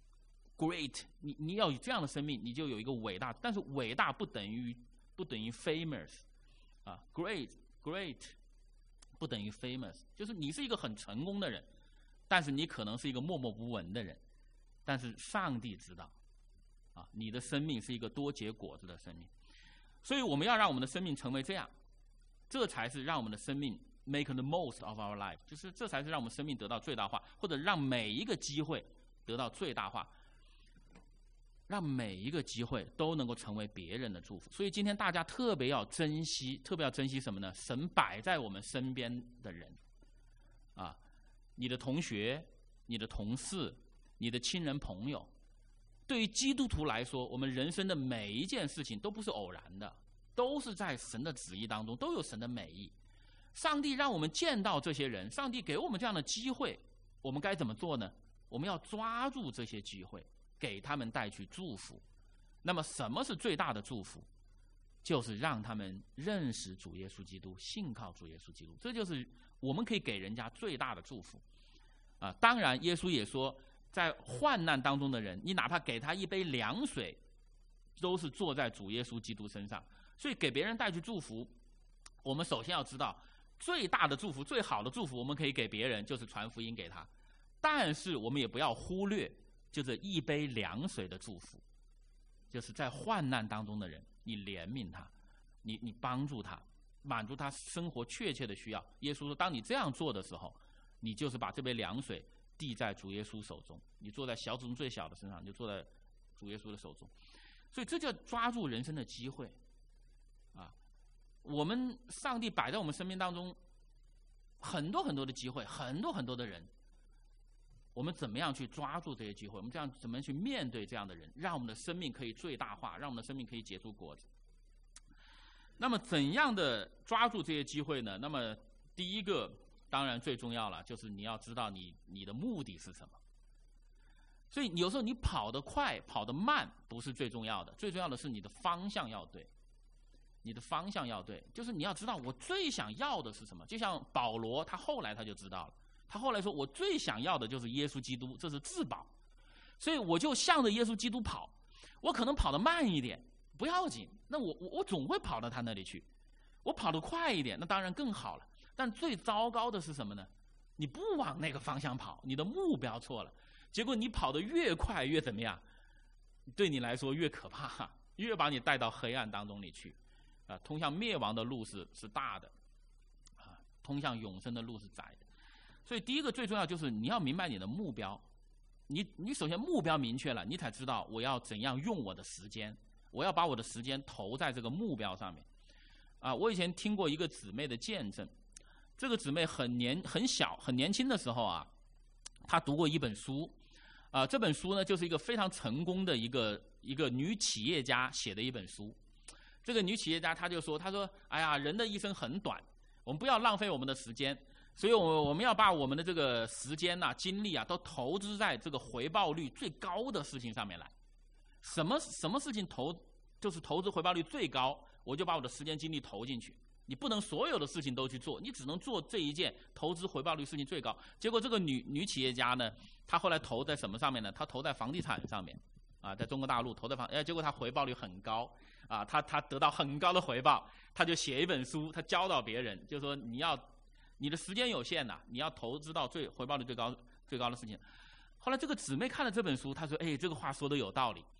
S1: great。你你要有这样的生命，你就有一个伟大，但是伟大不等于不等于 famous。啊 ，great great 不等于 famous， 就是你是一个很成功的人，但是你可能是一个默默不闻的人，但是上帝知道，啊，你的生命是一个多结果子的生命，所以我们要让我们的生命成为这样，这才是让我们的生命 make the most of our life， 就是这才是让我们生命得到最大化，或者让每一个机会得到最大化。让每一个机会都能够成为别人的祝福，所以今天大家特别要珍惜，特别要珍惜什么呢？神摆在我们身边的人，啊，你的同学、你的同事、你的亲人朋友。对于基督徒来说，我们人生的每一件事情都不是偶然的，都是在神的旨意当中，都有神的美意。上帝让我们见到这些人，上帝给我们这样的机会，我们该怎么做呢？我们要抓住这些机会，给他们带去祝福。那么什么是最大的祝福？就是让他们认识主耶稣基督，信靠主耶稣基督，这就是我们可以给人家最大的祝福啊！当然耶稣也说，在患难当中的人，你哪怕给他一杯凉水，都是坐在主耶稣基督身上。所以给别人带去祝福，我们首先要知道，最大的祝福、最好的祝福我们可以给别人，就是传福音给他。但是我们也不要忽略就是一杯凉水的祝福，就是在患难当中的人，你怜悯他，你你帮助他，满足他生活确切的需要。耶稣说，当你这样做的时候，你就是把这杯凉水递在主耶稣手中，你坐在小子中最小的身上，你就坐在主耶稣的手中。所以这叫抓住人生的机会啊！我们上帝摆在我们生命当中很多很多的机会，很多很多的人，我们怎么样去抓住这些机会？我们这样怎么样去面对这样的人，让我们的生命可以最大化，让我们的生命可以结出果子。那么怎样的抓住这些机会呢？那么第一个当然最重要了，就是你要知道你你的目的是什么。所以有时候你跑得快跑得慢不是最重要的，最重要的是你的方向要对，你的方向要对，就是你要知道我最想要的是什么。就像保罗他后来他就知道了，他后来说，我最想要的就是耶稣基督，这是至宝，所以我就向着耶稣基督跑。我可能跑得慢一点不要紧，那我我我总会跑到他那里去。我跑得快一点，那当然更好了。但最糟糕的是什么呢？你不往那个方向跑，你的目标错了，结果你跑得越快越怎么样？对你来说越可怕，越把你带到黑暗当中里去。啊，通向灭亡的路是是大的，啊，通向永生的路是窄的。所以第一个最重要就是你要明白你的目标，你你首先目标明确了，你才知道我要怎样用我的时间，我要把我的时间投在这个目标上面。啊，我以前听过一个姊妹的见证，这个姊妹很年很小很年轻的时候啊，她读过一本书，啊，这本书呢就是一个非常成功的一个一个女企业家写的一本书。这个女企业家她就说，她说，哎呀，人的一生很短，我们不要浪费我们的时间。所以我我们要把我们的这个时间啊、精力啊，都投资在这个回报率最高的事情上面来。什么什么事情投就是投资回报率最高，我就把我的时间精力投进去。你不能所有的事情都去做，你只能做这一件投资回报率事情最高。结果这个女女企业家呢，她后来投在什么上面呢？她投在房地产上面，啊，在中国大陆投在房，哎，结果她回报率很高，啊，她她得到很高的回报，她就写一本书，她教导别人，就说你要。你的时间有限呐、啊，你要投资到最回报率最高最高的事情。后来这个姊妹看了这本书，她说：“哎，这个话说的有道理。”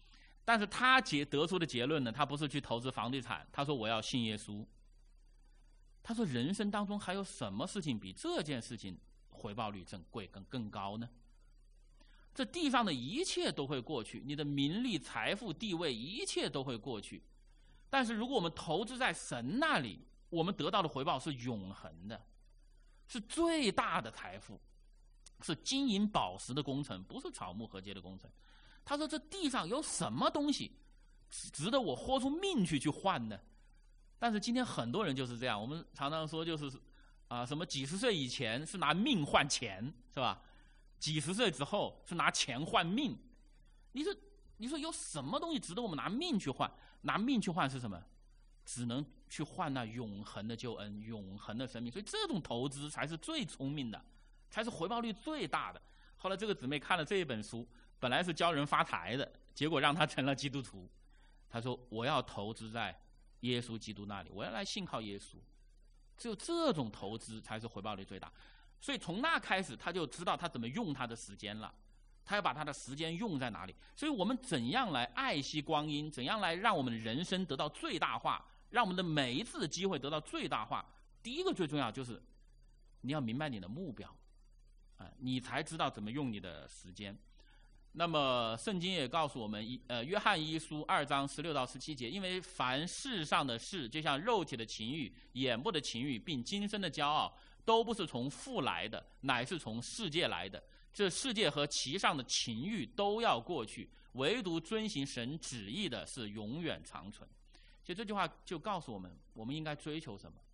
S1: 但是他结得出的结论呢，他不是去投资房地产，他说我要信耶稣。他说人生当中还有什么事情比这件事情回报率更贵、更更高呢？这地上的一切都会过去，你的名利、财富、地位，一切都会过去。但是如果我们投资在神那里，我们得到的回报是永恒的，是最大的财富，是金银宝石的工程，不是草木禾秸的工程。他说这地上有什么东西值得我豁出命去去换呢？但是今天很多人就是这样，我们常常说就是啊，什么几十岁以前是拿命换钱，是吧？几十岁之后是拿钱换命。你说你说有什么东西值得我们拿命去换？拿命去换是什么？只能去换那永恒的救恩、永恒的生命。所以这种投资才是最聪明的，才是回报率最大的。后来这个姊妹看了这一本书，本来是教人发财的，结果让她成了基督徒。她说我要投资在耶稣基督那里，我要来信靠耶稣。只有这种投资才是回报率最大。所以从那开始，他就知道他怎么用他的时间了，他要把他的时间用在哪里。所以我们怎样来爱惜光阴，怎样来让我们的人生得到最大化，让我们的每一次的机会得到最大化。第一个最重要就是你要明白你的目标，啊，你才知道怎么用你的时间。那么圣经也告诉我们，呃，约翰一书二章十六到十七节，因为凡世上的事，就像肉体的情欲、眼部的情欲，并今生的骄傲，都不是从父来的，乃是从世界来的。这世界和其上的情欲都要过去，唯独遵行神旨意的是永远长存。其实这句话就告诉我们，我们应该追求什么？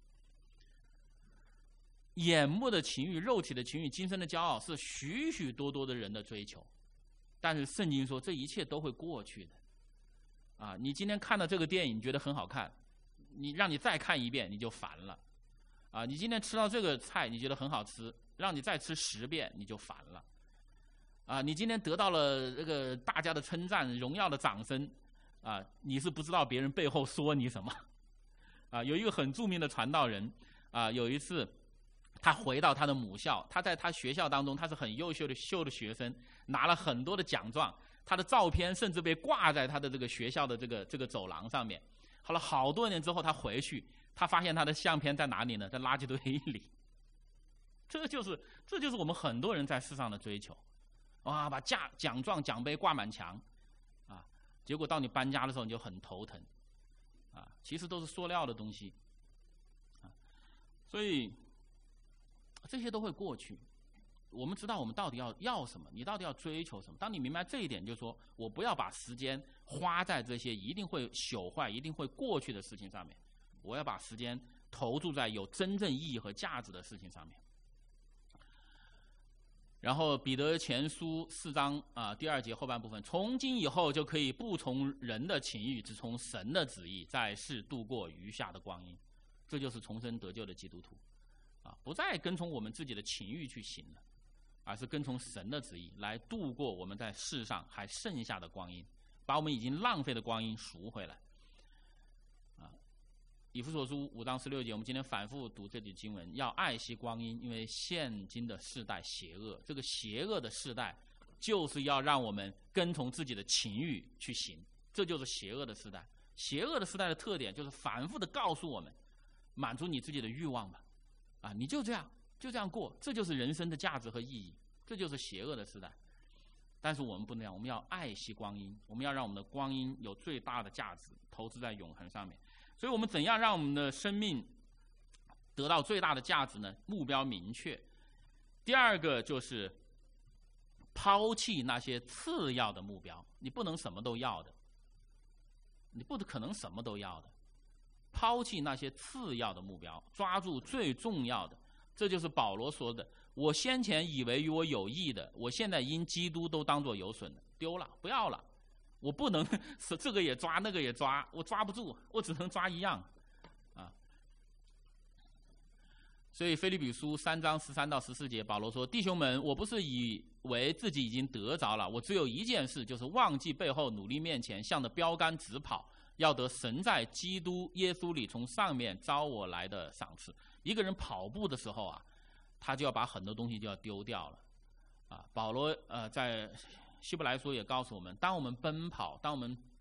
S1: 眼目的情欲、肉体的情欲、今生的骄傲，是许许多多的人的追求。但是圣经说这一切都会过去的，啊，你今天看到这个电影你觉得很好看，你让你再看一遍你就烦了，啊，你今天吃到这个菜你觉得很好吃，让你再吃十遍你就烦了，啊，你今天得到了这个大家的称赞、荣耀的掌声，啊，你是不知道别人背后说你什么，啊，有一个很著名的传道人，啊，有一次他回到他的母校，他在他学校当中他是很优秀的秀的学生，拿了很多的奖状，他的照片甚至被挂在他的这个学校的这个这个走廊上面。好了，好多年之后他回去，他发现他的相片在哪里呢？在垃圾堆里。这就是这就是我们很多人在世上的追求，哇，把奖奖状奖杯挂满墙，啊，结果到你搬家的时候你就很头疼，啊，其实都是塑料的东西，啊，所以这些都会过去。我们知道我们到底要要什么，你到底要追求什么。当你明白这一点，就是说我不要把时间花在这些一定会朽坏、一定会过去的事情上面，我要把时间投注在有真正意义和价值的事情上面。然后彼得前书四章啊第二节后半部分，从今以后就可以不从人的情欲，只从神的旨意，在世度过余下的光阴。这就是重生得救的基督徒。啊，不再跟从我们自己的情欲去行了，而是跟从神的旨意来度过我们在世上还剩下的光阴，把我们已经浪费的光阴赎回来。啊，以弗所书五章十六节，我们今天反复读这里经文，要爱惜光阴，因为现今的世代邪恶。这个邪恶的世代，就是要让我们跟从自己的情欲去行，这就是邪恶的世代。邪恶的世代的特点就是反复的告诉我们，满足你自己的欲望吧。啊，你就这样就这样过，这就是人生的价值和意义，这就是邪恶的时代。但是我们不能这样，我们要爱惜光阴，我们要让我们的光阴有最大的价值，投资在永恒上面。所以我们怎样让我们的生命得到最大的价值呢？目标明确。第二个就是抛弃那些次要的目标，你不能什么都要的，你不可能什么都要的。抛弃那些次要的目标，抓住最重要的。这就是保罗说的，我先前以为与我有益的，我现在因基督都当作有损的，丢了，不要了。我不能是这个也抓那个也抓，我抓不住，我只能抓一样啊。所以腓立比书三章十三到十四节，保罗说，弟兄们，我不是以为自己已经得着了，我只有一件事，就是忘记背后，努力面前，向着标杆直跑，要得神在基督耶稣里从上面招我来的赏赐。一个人跑步的时候啊，他就要把很多东西就要丢掉了啊。保罗呃在希伯来书也告诉我们，当我们奔跑，当我们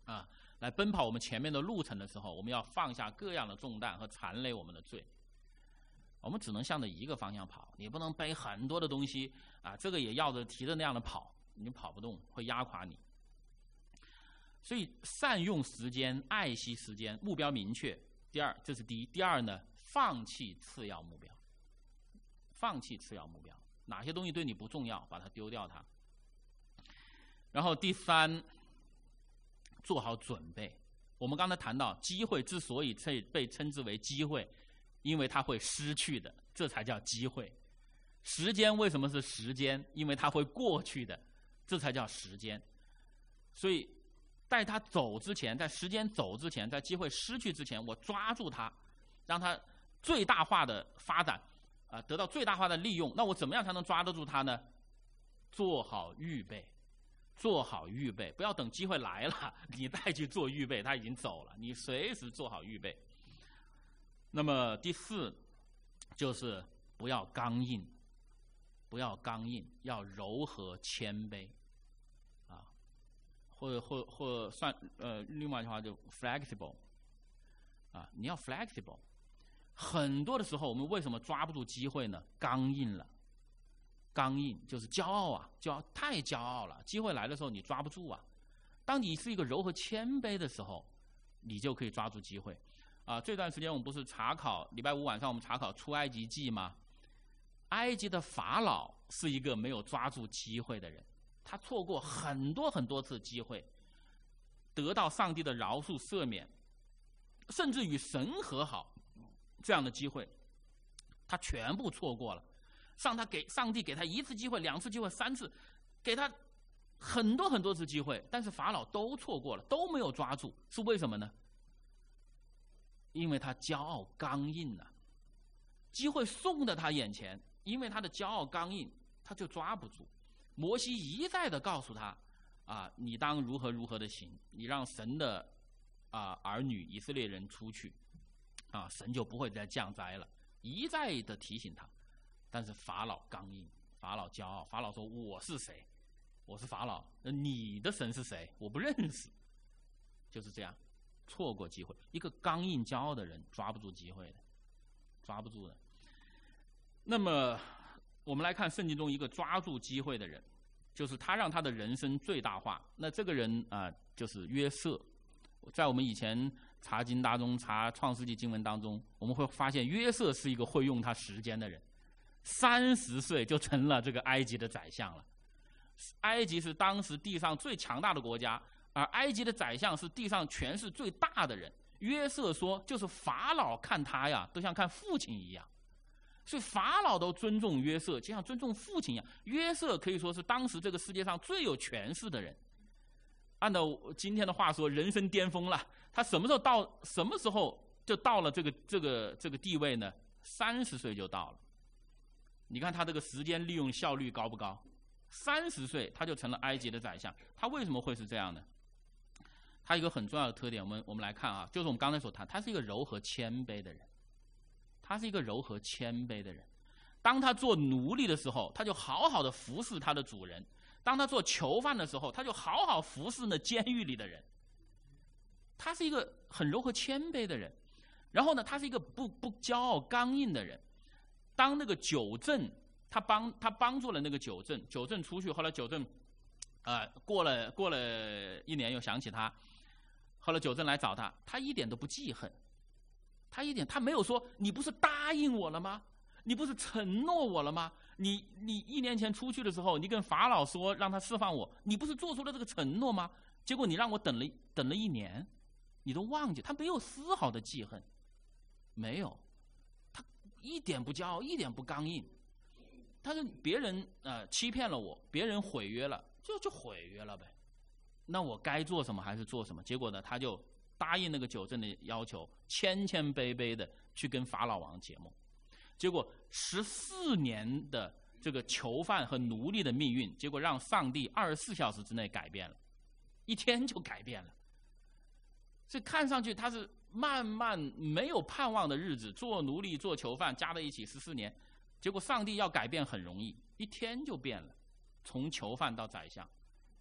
S1: 啊，来奔跑我们前面的路程的时候，我们要放下各样的重担和缠累我们的罪。我们只能向着一个方向跑，你不能背很多的东西啊，这个也要着提着那样的跑，你跑不动，会压垮你。所以善用时间，爱惜时间，目标明确。第二，这是第一。第二呢，放弃次要目标。放弃次要目标，哪些东西对你不重要，把它丢掉它。然后第三，做好准备。我们刚才谈到，机会之所以被称之为机会，因为它会失去的，这才叫机会。时间为什么是时间？因为它会过去的，这才叫时间。所以在它走之前，在时间走之前，在机会失去之前，我抓住它，让它最大化的发展，啊、呃，得到最大化的利用。那我怎么样才能抓得住它呢？做好预备，做好预备，不要等机会来了你再去做预备，它已经走了，你随时做好预备。那么第四就是不要刚硬，不要刚硬，要柔和谦卑，啊，或或或算呃，另外一句话就 flexible， 啊，你要 flexible。很多的时候，我们为什么抓不住机会呢？刚硬了，刚硬就是骄傲啊，骄傲太骄傲了，机会来的时候你抓不住啊。当你是一个柔和谦卑的时候，你就可以抓住机会。啊，这段时间我们不是查考，礼拜五晚上我们查考出埃及记吗？埃及的法老是一个没有抓住机会的人，他错过很多很多次机会，得到上帝的饶恕赦免，甚至与神和好这样的机会，他全部错过了。上他给上帝给他一次机会、两次机会、三次，给他很多很多次机会，但是法老都错过了，都没有抓住，是为什么呢？因为他骄傲刚硬啊，机会送到他眼前，因为他的骄傲刚硬，他就抓不住。摩西一再的告诉他，啊，你当如何如何的行，你让神的啊儿女以色列人出去，啊，神就不会再降灾了，一再的提醒他。但是法老刚硬，法老骄傲，法老说我是谁？我是法老，你的神是谁？我不认识。就是这样。错过机会，一个刚硬骄傲的人抓不住机会的，抓不住的。那么我们来看圣经中一个抓住机会的人，就是他让他的人生最大化。那这个人啊、呃，就是约瑟。在我们以前查经当中，查创世纪经文当中，我们会发现约瑟是一个会用他时间的人，三十岁就成了这个埃及的宰相了。埃及是当时地上最强大的国家，而埃及的宰相是地上权势最大的人。约瑟说，就是法老看他呀，都像看父亲一样。所以法老都尊重约瑟，就像尊重父亲一样。约瑟可以说是当时这个世界上最有权势的人。按照今天的话说，人生巅峰了。他什么时候到？什么时候就到了这个这个这个地位呢？三十岁就到了。你看他这个时间利用效率高不高？三十岁他就成了埃及的宰相。他为什么会是这样呢？他一个很重要的特点，我们我们来看啊，就是我们刚才所谈，他是一个柔和谦卑的人。他是一个柔和谦卑的人。当他做奴隶的时候，他就好好的服侍他的主人；当他做囚犯的时候，他就好好服侍那监狱里的人。他是一个很柔和谦卑的人。然后呢，他是一个不不骄傲刚硬的人。当那个九正，他帮他帮助了那个九正，九正出去，后来九正，呃，过了过了一年又想起他，后来九正来找他，他一点都不记恨。他一点，他没有说你不是答应我了吗？你不是承诺我了吗？你你一年前出去的时候，你跟法老说让他释放我，你不是做出了这个承诺吗？结果你让我等了等了一年，你都忘记。他没有丝毫的记恨，没有，他一点不骄傲，一点不刚硬。他说别人呃欺骗了我，别人毁约了，就就毁约了呗。那我该做什么还是做什么。结果呢，他就答应那个九正的要求，谦谦卑卑的去跟法老王结盟。结果十四年的这个囚犯和奴隶的命运，结果让上帝二十四小时之内改变了，一天就改变了。所以看上去他是慢慢没有盼望的日子，做奴隶做囚犯加在一起十四年，结果上帝要改变很容易，一天就变了，从囚犯到宰相，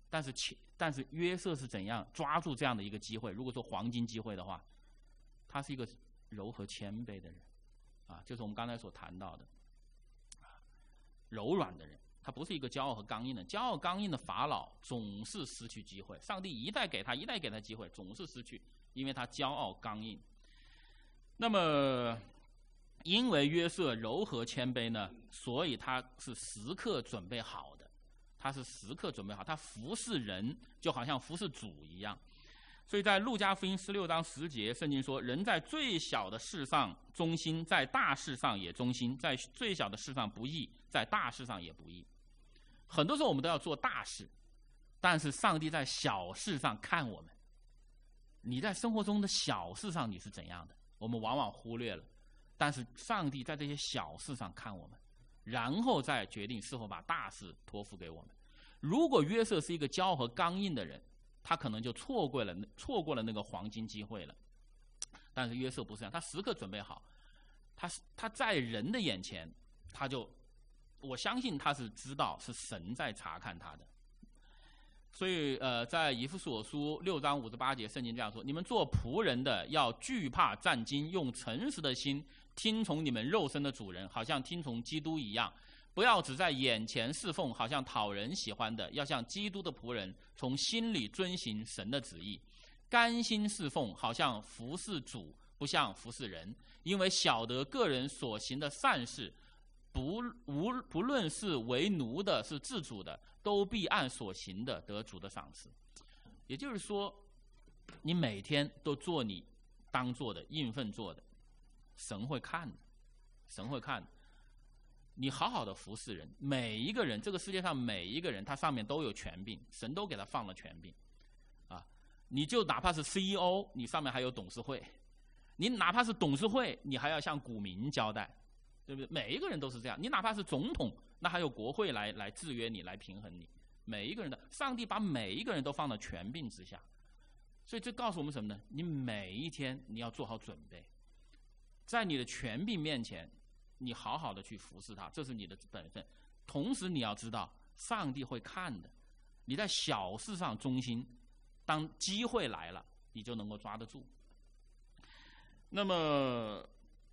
S1: 但是但是约瑟是怎样抓住这样的一个机会？如果说黄金机会的话，他是一个柔和谦卑的人，啊，就是我们刚才所谈到的，柔软的人。他不是一个骄傲和刚硬的，骄傲刚硬的法老总是失去机会，上帝一再给他，一再给他机会，总是失去，因为他骄傲刚硬。那么，因为约瑟柔和谦卑呢，所以他是时刻准备好的，他是时刻准备好，他服侍人就好像服侍主一样。所以在路加福音十六章十节，圣经说：“人在最小的事上忠心，在大事上也忠心；在最小的事上不义，在大事上也不义。”很多时候我们都要做大事，但是上帝在小事上看我们。你在生活中的小事上你是怎样的，我们往往忽略了，但是上帝在这些小事上看我们，然后再决定是否把大事托付给我们。如果约瑟是一个骄傲和刚硬的人，他可能就错过了错过了那个黄金机会了。但是约瑟不是这样，他时刻准备好，他他在人的眼前，他就我相信他是知道是神在查看他的。所以呃，在以弗所书六章五十八节，圣经这样说：你们做仆人的要惧怕战兢，用诚实的心听从你们肉身的主人，好像听从基督一样。不要只在眼前侍奉，好像讨人喜欢的，要像基督的仆人，从心里遵行神的旨意，甘心侍奉，好像服侍主，不像服侍人。因为晓得个人所行的善事，不无不论是为奴的，是自主的，都必按所行的得主的赏赐。也就是说，你每天都做你当做的、应分做的，神会看的，神会看的。你好好的服侍人，每一个人，这个世界上每一个人，他上面都有权柄，神都给他放了权柄，啊，你就哪怕是 C E O， 你上面还有董事会，你哪怕是董事会，你还要向股民交代，对不对？每一个人都是这样，你哪怕是总统，那还有国会来来制约你，来平衡你，每一个人的，上帝把每一个人都放到权柄之下，所以这告诉我们什么呢？你每一天你要做好准备，在你的权柄面前，你好好的去服侍他，这是你的本分。同时你要知道，上帝会看的。你在小事上忠心，当机会来了，你就能够抓得住。那么，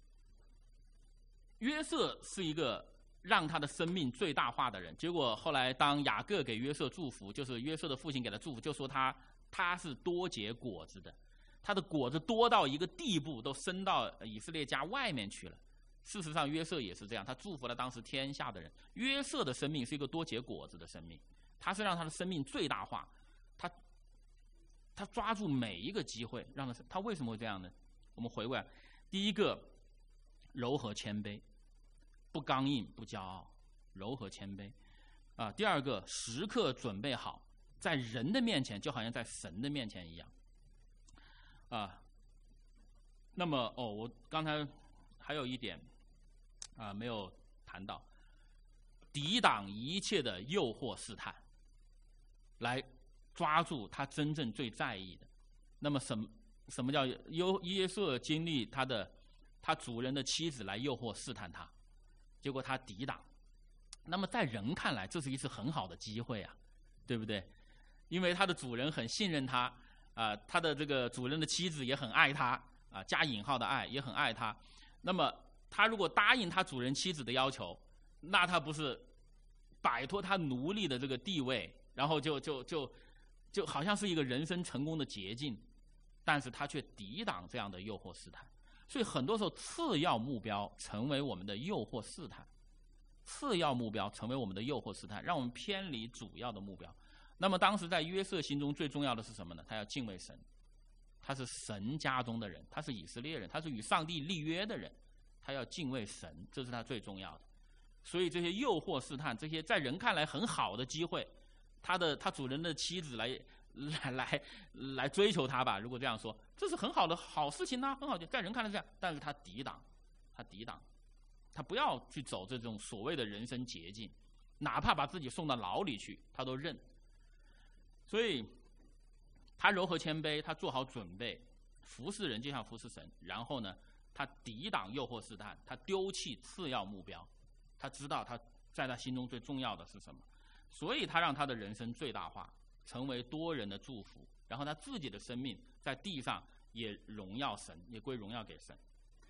S1: 约瑟是一个让他的生命最大化的人。结果后来，当雅各给约瑟祝福，就是约瑟的父亲给他祝福，就说他他是多结果子的，他的果子多到一个地步，都升到以色列家外面去了。事实上，约瑟也是这样，他祝福了当时天下的人。约瑟的生命是一个多结果子的生命，他是让他的生命最大化，他他抓住每一个机会，让他他为什么会这样呢？我们回过来，第一个，柔和谦卑，不刚硬不骄傲，柔和谦卑啊。第二个，时刻准备好，在人的面前就好像在神的面前一样啊。那么哦，我刚才还有一点。啊，没有谈到抵挡一切的诱惑试探，来抓住他真正最在意的。那么什么什么叫约瑟经历他的他主人的妻子来诱惑试探他，结果他抵挡。那么在人看来，这是一次很好的机会啊，对不对？因为他的主人很信任他啊、呃，他的这个主人的妻子也很爱他啊、呃，加引号的爱也很爱他。那么他如果答应他主人妻子的要求，那他不是摆脱他奴隶的这个地位，然后就就就就好像是一个人生成功的捷径，但是他却抵挡这样的诱惑试探。所以很多时候，次要目标成为我们的诱惑试探，次要目标成为我们的诱惑试探，让我们偏离主要的目标。那么当时在约瑟心中最重要的是什么呢？他要敬畏神，他是神家中的人，他是以色列人，他是与上帝立约的人。他要敬畏神，这是他最重要的。所以这些诱惑试探，这些在人看来很好的机会，他的他主人的妻子来来来来追求他吧，如果这样说，这是很好的好事情啊，很好的，在人看来是这样，但是他抵挡，他抵挡，他不要去走这种所谓的人生捷径，哪怕把自己送到牢里去，他都认。所以他柔和谦卑，他做好准备，服侍人就像服侍神，然后呢，他抵挡诱惑试探，他丢弃次要目标，他知道他在他心中最重要的是什么，所以他让他的人生最大化， 成为多人的祝福，然后他自己的生命在地上也荣耀神，也归荣耀给神。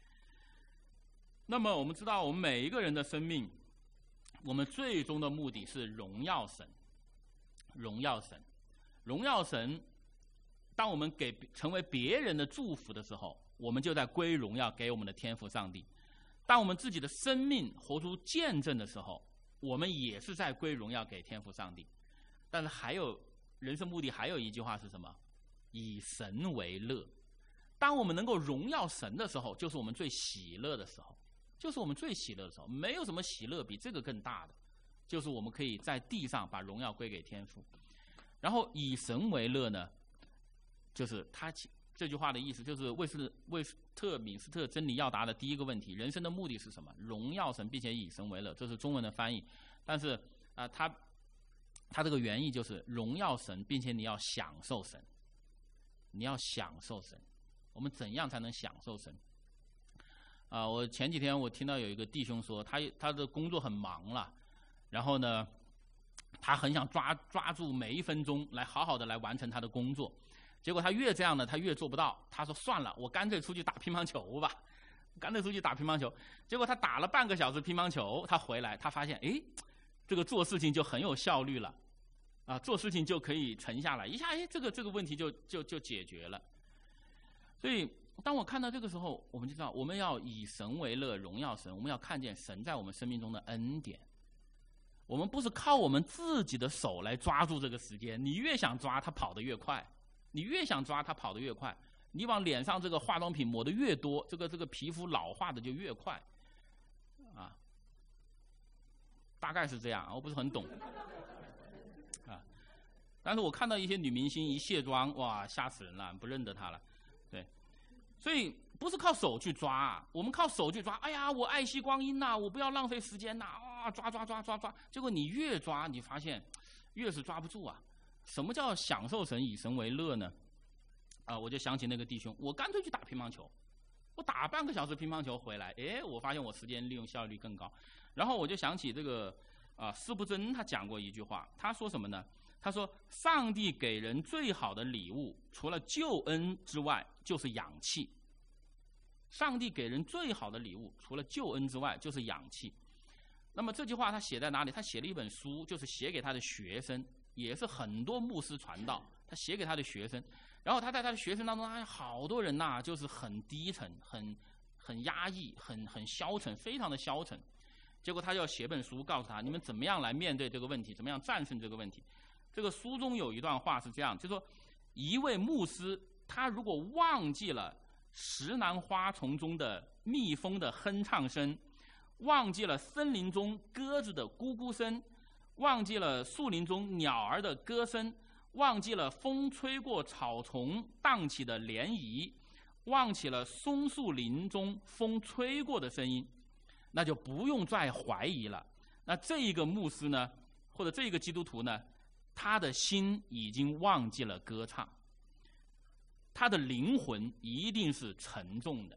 S1: 那么我们知道，我们每一个人的生命，我们最终的目的是荣耀神，荣耀神，荣耀神。当我们给成为别人的祝福的时候，我们就在归荣耀给我们的天父上帝。当我们自己的生命活出见证的时候，我们也是在归荣耀给天父上帝。但是还有人生目的还有一句话是什么？以神为乐。当我们能够荣耀神的时候，就是我们最喜乐的时候，就是我们最喜乐的时候。没有什么喜乐比这个更大的，就是我们可以在地上把荣耀归给天父。然后以神为乐呢，就是他这句话的意思，就是魏斯魏斯特敏斯特真理要答的第一个问题：人生的目的是什么？荣耀神，并且以神为乐。这是中文的翻译，但是啊、呃，他他这个原意就是荣耀神，并且你要享受神，你要享受神。我们怎样才能享受神？啊、呃，我前几天我听到有一个弟兄说，他他的工作很忙了，然后呢，他很想抓抓住每一分钟来好好的来完成他的工作。结果他越这样呢，他越做不到。他说算了，我干脆出去打乒乓球吧，干脆出去打乒乓球。结果他打了半个小时乒乓球，他回来，他发现，哎，这个做事情就很有效率了，啊，做事情就可以沉下来，一下，哎，这个这个问题就就就解决了。所以，当我看到这个时候，我们就知道，我们要以神为乐，荣耀神。我们要看见神在我们生命中的恩典。我们不是靠我们自己的手来抓住这个时间，你越想抓，它跑得越快。你越想抓，它跑得越快。你往脸上这个化妆品抹得越多，这个这个皮肤老化的就越快，啊，大概是这样，我不是很懂，啊，但是我看到一些女明星一卸妆，哇，吓死人了，不认得她了，对，所以不是靠手去抓，我们靠手去抓，哎呀，我爱惜光阴呐、啊，我不要浪费时间呐、啊，啊，抓抓抓抓抓，结果你越抓，你发现越是抓不住啊。什么叫享受神，以神为乐呢？啊，我就想起那个弟兄，我干脆去打乒乓球，我打半个小时乒乓球回来，哎，我发现我时间利用效率更高。然后我就想起这个啊，司布真他讲过一句话，他说什么呢？他说，上帝给人最好的礼物，除了救恩之外，就是氧气。上帝给人最好的礼物，除了救恩之外，就是氧气。那么这句话他写在哪里？他写了一本书，就是写给他的学生。也是很多牧师传道，他写给他的学生，然后他在他的学生当中，哎，好多人呐、啊，就是很低沉、很很压抑、很很消沉，非常的消沉。结果他就要写本书，告诉他你们怎么样来面对这个问题，怎么样战胜这个问题。这个书中有一段话是这样，就说一位牧师，他如果忘记了石楠花丛中的蜜蜂的哼唱声，忘记了森林中鸽子的咕咕声，忘记了树林中鸟儿的歌声，忘记了风吹过草丛荡起的涟漪，忘记了松树林中风吹过的声音，那就不用再怀疑了。那这一个牧师呢，或者这一个基督徒呢，他的心已经忘记了歌唱，他的灵魂一定是沉重的。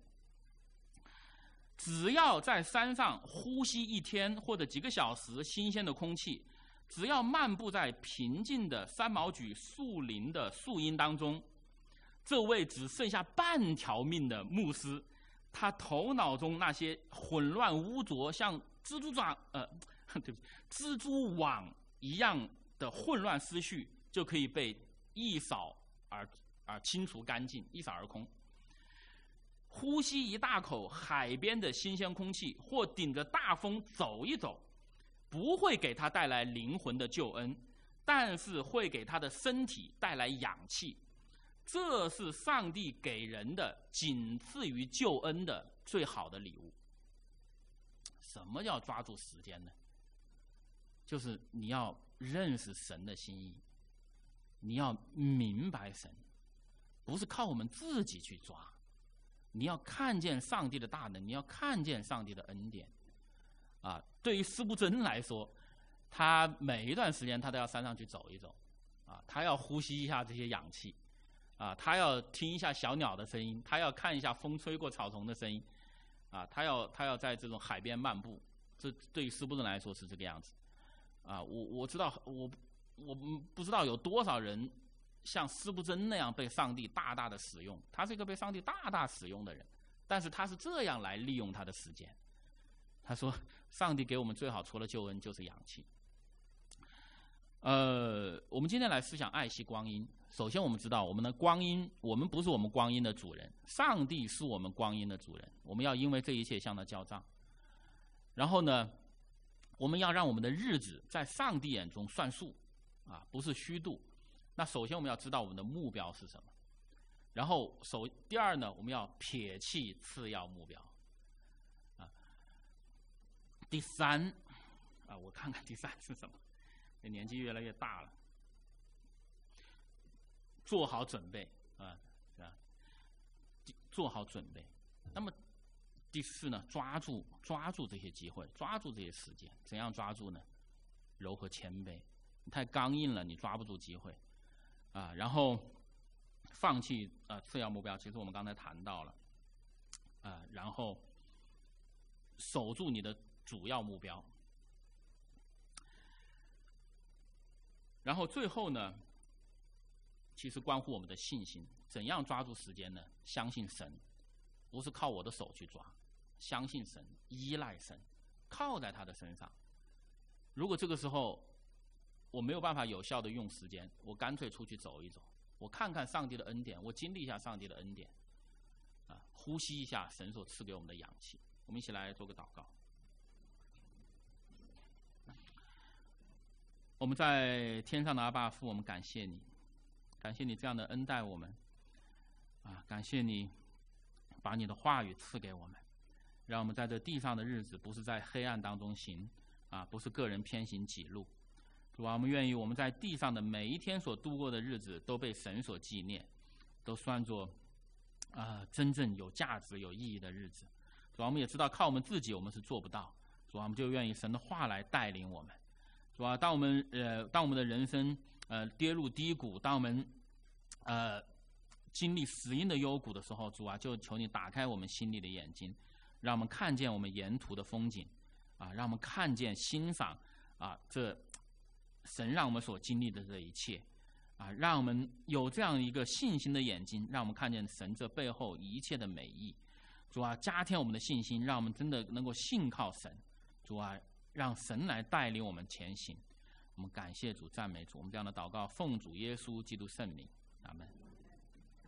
S1: 只要在山上呼吸一天或者几个小时新鲜的空气，只要漫步在平静的三毛榉树林的树荫当中，这位只剩下半条命的牧师，他头脑中那些混乱污浊像蜘蛛爪呃对不起蜘蛛网一样的混乱思绪，就可以被一扫而而清除干净，一扫而空。呼吸一大口海边的新鲜空气，或顶着大风走一走，不会给他带来灵魂的救恩，但是会给他的身体带来氧气。这是上帝给人的仅次于救恩的最好的礼物。什么叫抓住时间呢？就是你要认识神的心意，你要明白神，不是靠我们自己去抓。你要看见上帝的大能，你要看见上帝的恩典。啊，对于司布真来说，他每一段时间他都要山上去走一走，啊，他要呼吸一下这些氧气，啊，他要听一下小鸟的声音，他要看一下风吹过草丛的声音，啊，他要他要在这种海边漫步。这对于司布真来说是这个样子。啊，我我知道，我我们不知道有多少人像司布真那样被上帝大大的使用，他是一个被上帝大大使用的人，但是他是这样来利用他的时间。他说上帝给我们最好除了救恩就是氧气。呃，我们今天来思想爱惜光阴。首先我们知道我们的光阴，我们不是我们光阴的主人，上帝是我们光阴的主人，我们要因为这一切向他交账。然后呢，我们要让我们的日子在上帝眼中算数啊，不是虚度。那首先我们要知道我们的目标是什么，然后首第二呢，我们要撇弃次要目标啊。第三啊，我看看第三是什么，年纪越来越大了，做好准备啊，是吧？做好准备。那么第四呢，抓住抓住这些机会，抓住这些时间。怎样抓住呢？柔和谦卑。你太刚硬了，你抓不住机会啊。然后放弃啊、呃、次要目标，其实我们刚才谈到了啊。然后守住你的主要目标。然后最后呢，其实关乎我们的信心。怎样抓住时间呢？相信神，不是靠我的手去抓，相信神，依赖神，靠在他的身上。如果这个时候我没有办法有效的用时间，我干脆出去走一走，我看看上帝的恩典，我经历一下上帝的恩典啊，呼吸一下神所赐给我们的氧气。我们一起来做个祷告。我们在天上的阿爸父，我们感谢你，感谢你这样的恩待我们啊，感谢你把你的话语赐给我们，让我们在这地上的日子不是在黑暗当中行啊，不是个人偏行己路。主啊，我们愿意我们在地上的每一天所度过的日子都被神所纪念，都算作啊真正有价值有意义的日子。主啊，我们也知道靠我们自己我们是做不到，主啊，我们就愿意神的话来带领我们。主啊，当我们呃当我们的人生呃跌入低谷，当我们呃经历死荫的幽谷的时候，主啊，就求你打开我们心里的眼睛，让我们看见我们沿途的风景啊，让我们看见欣赏啊这神让我们所经历的这一切啊，让我们有这样一个信心的眼睛，让我们看见神这背后一切的美意。主啊，加添我们的信心，让我们真的能够信靠神。主啊，让神来带领我们前行。我们感谢主，赞美主。我们这样的祷告奉主耶稣基督圣名，阿们。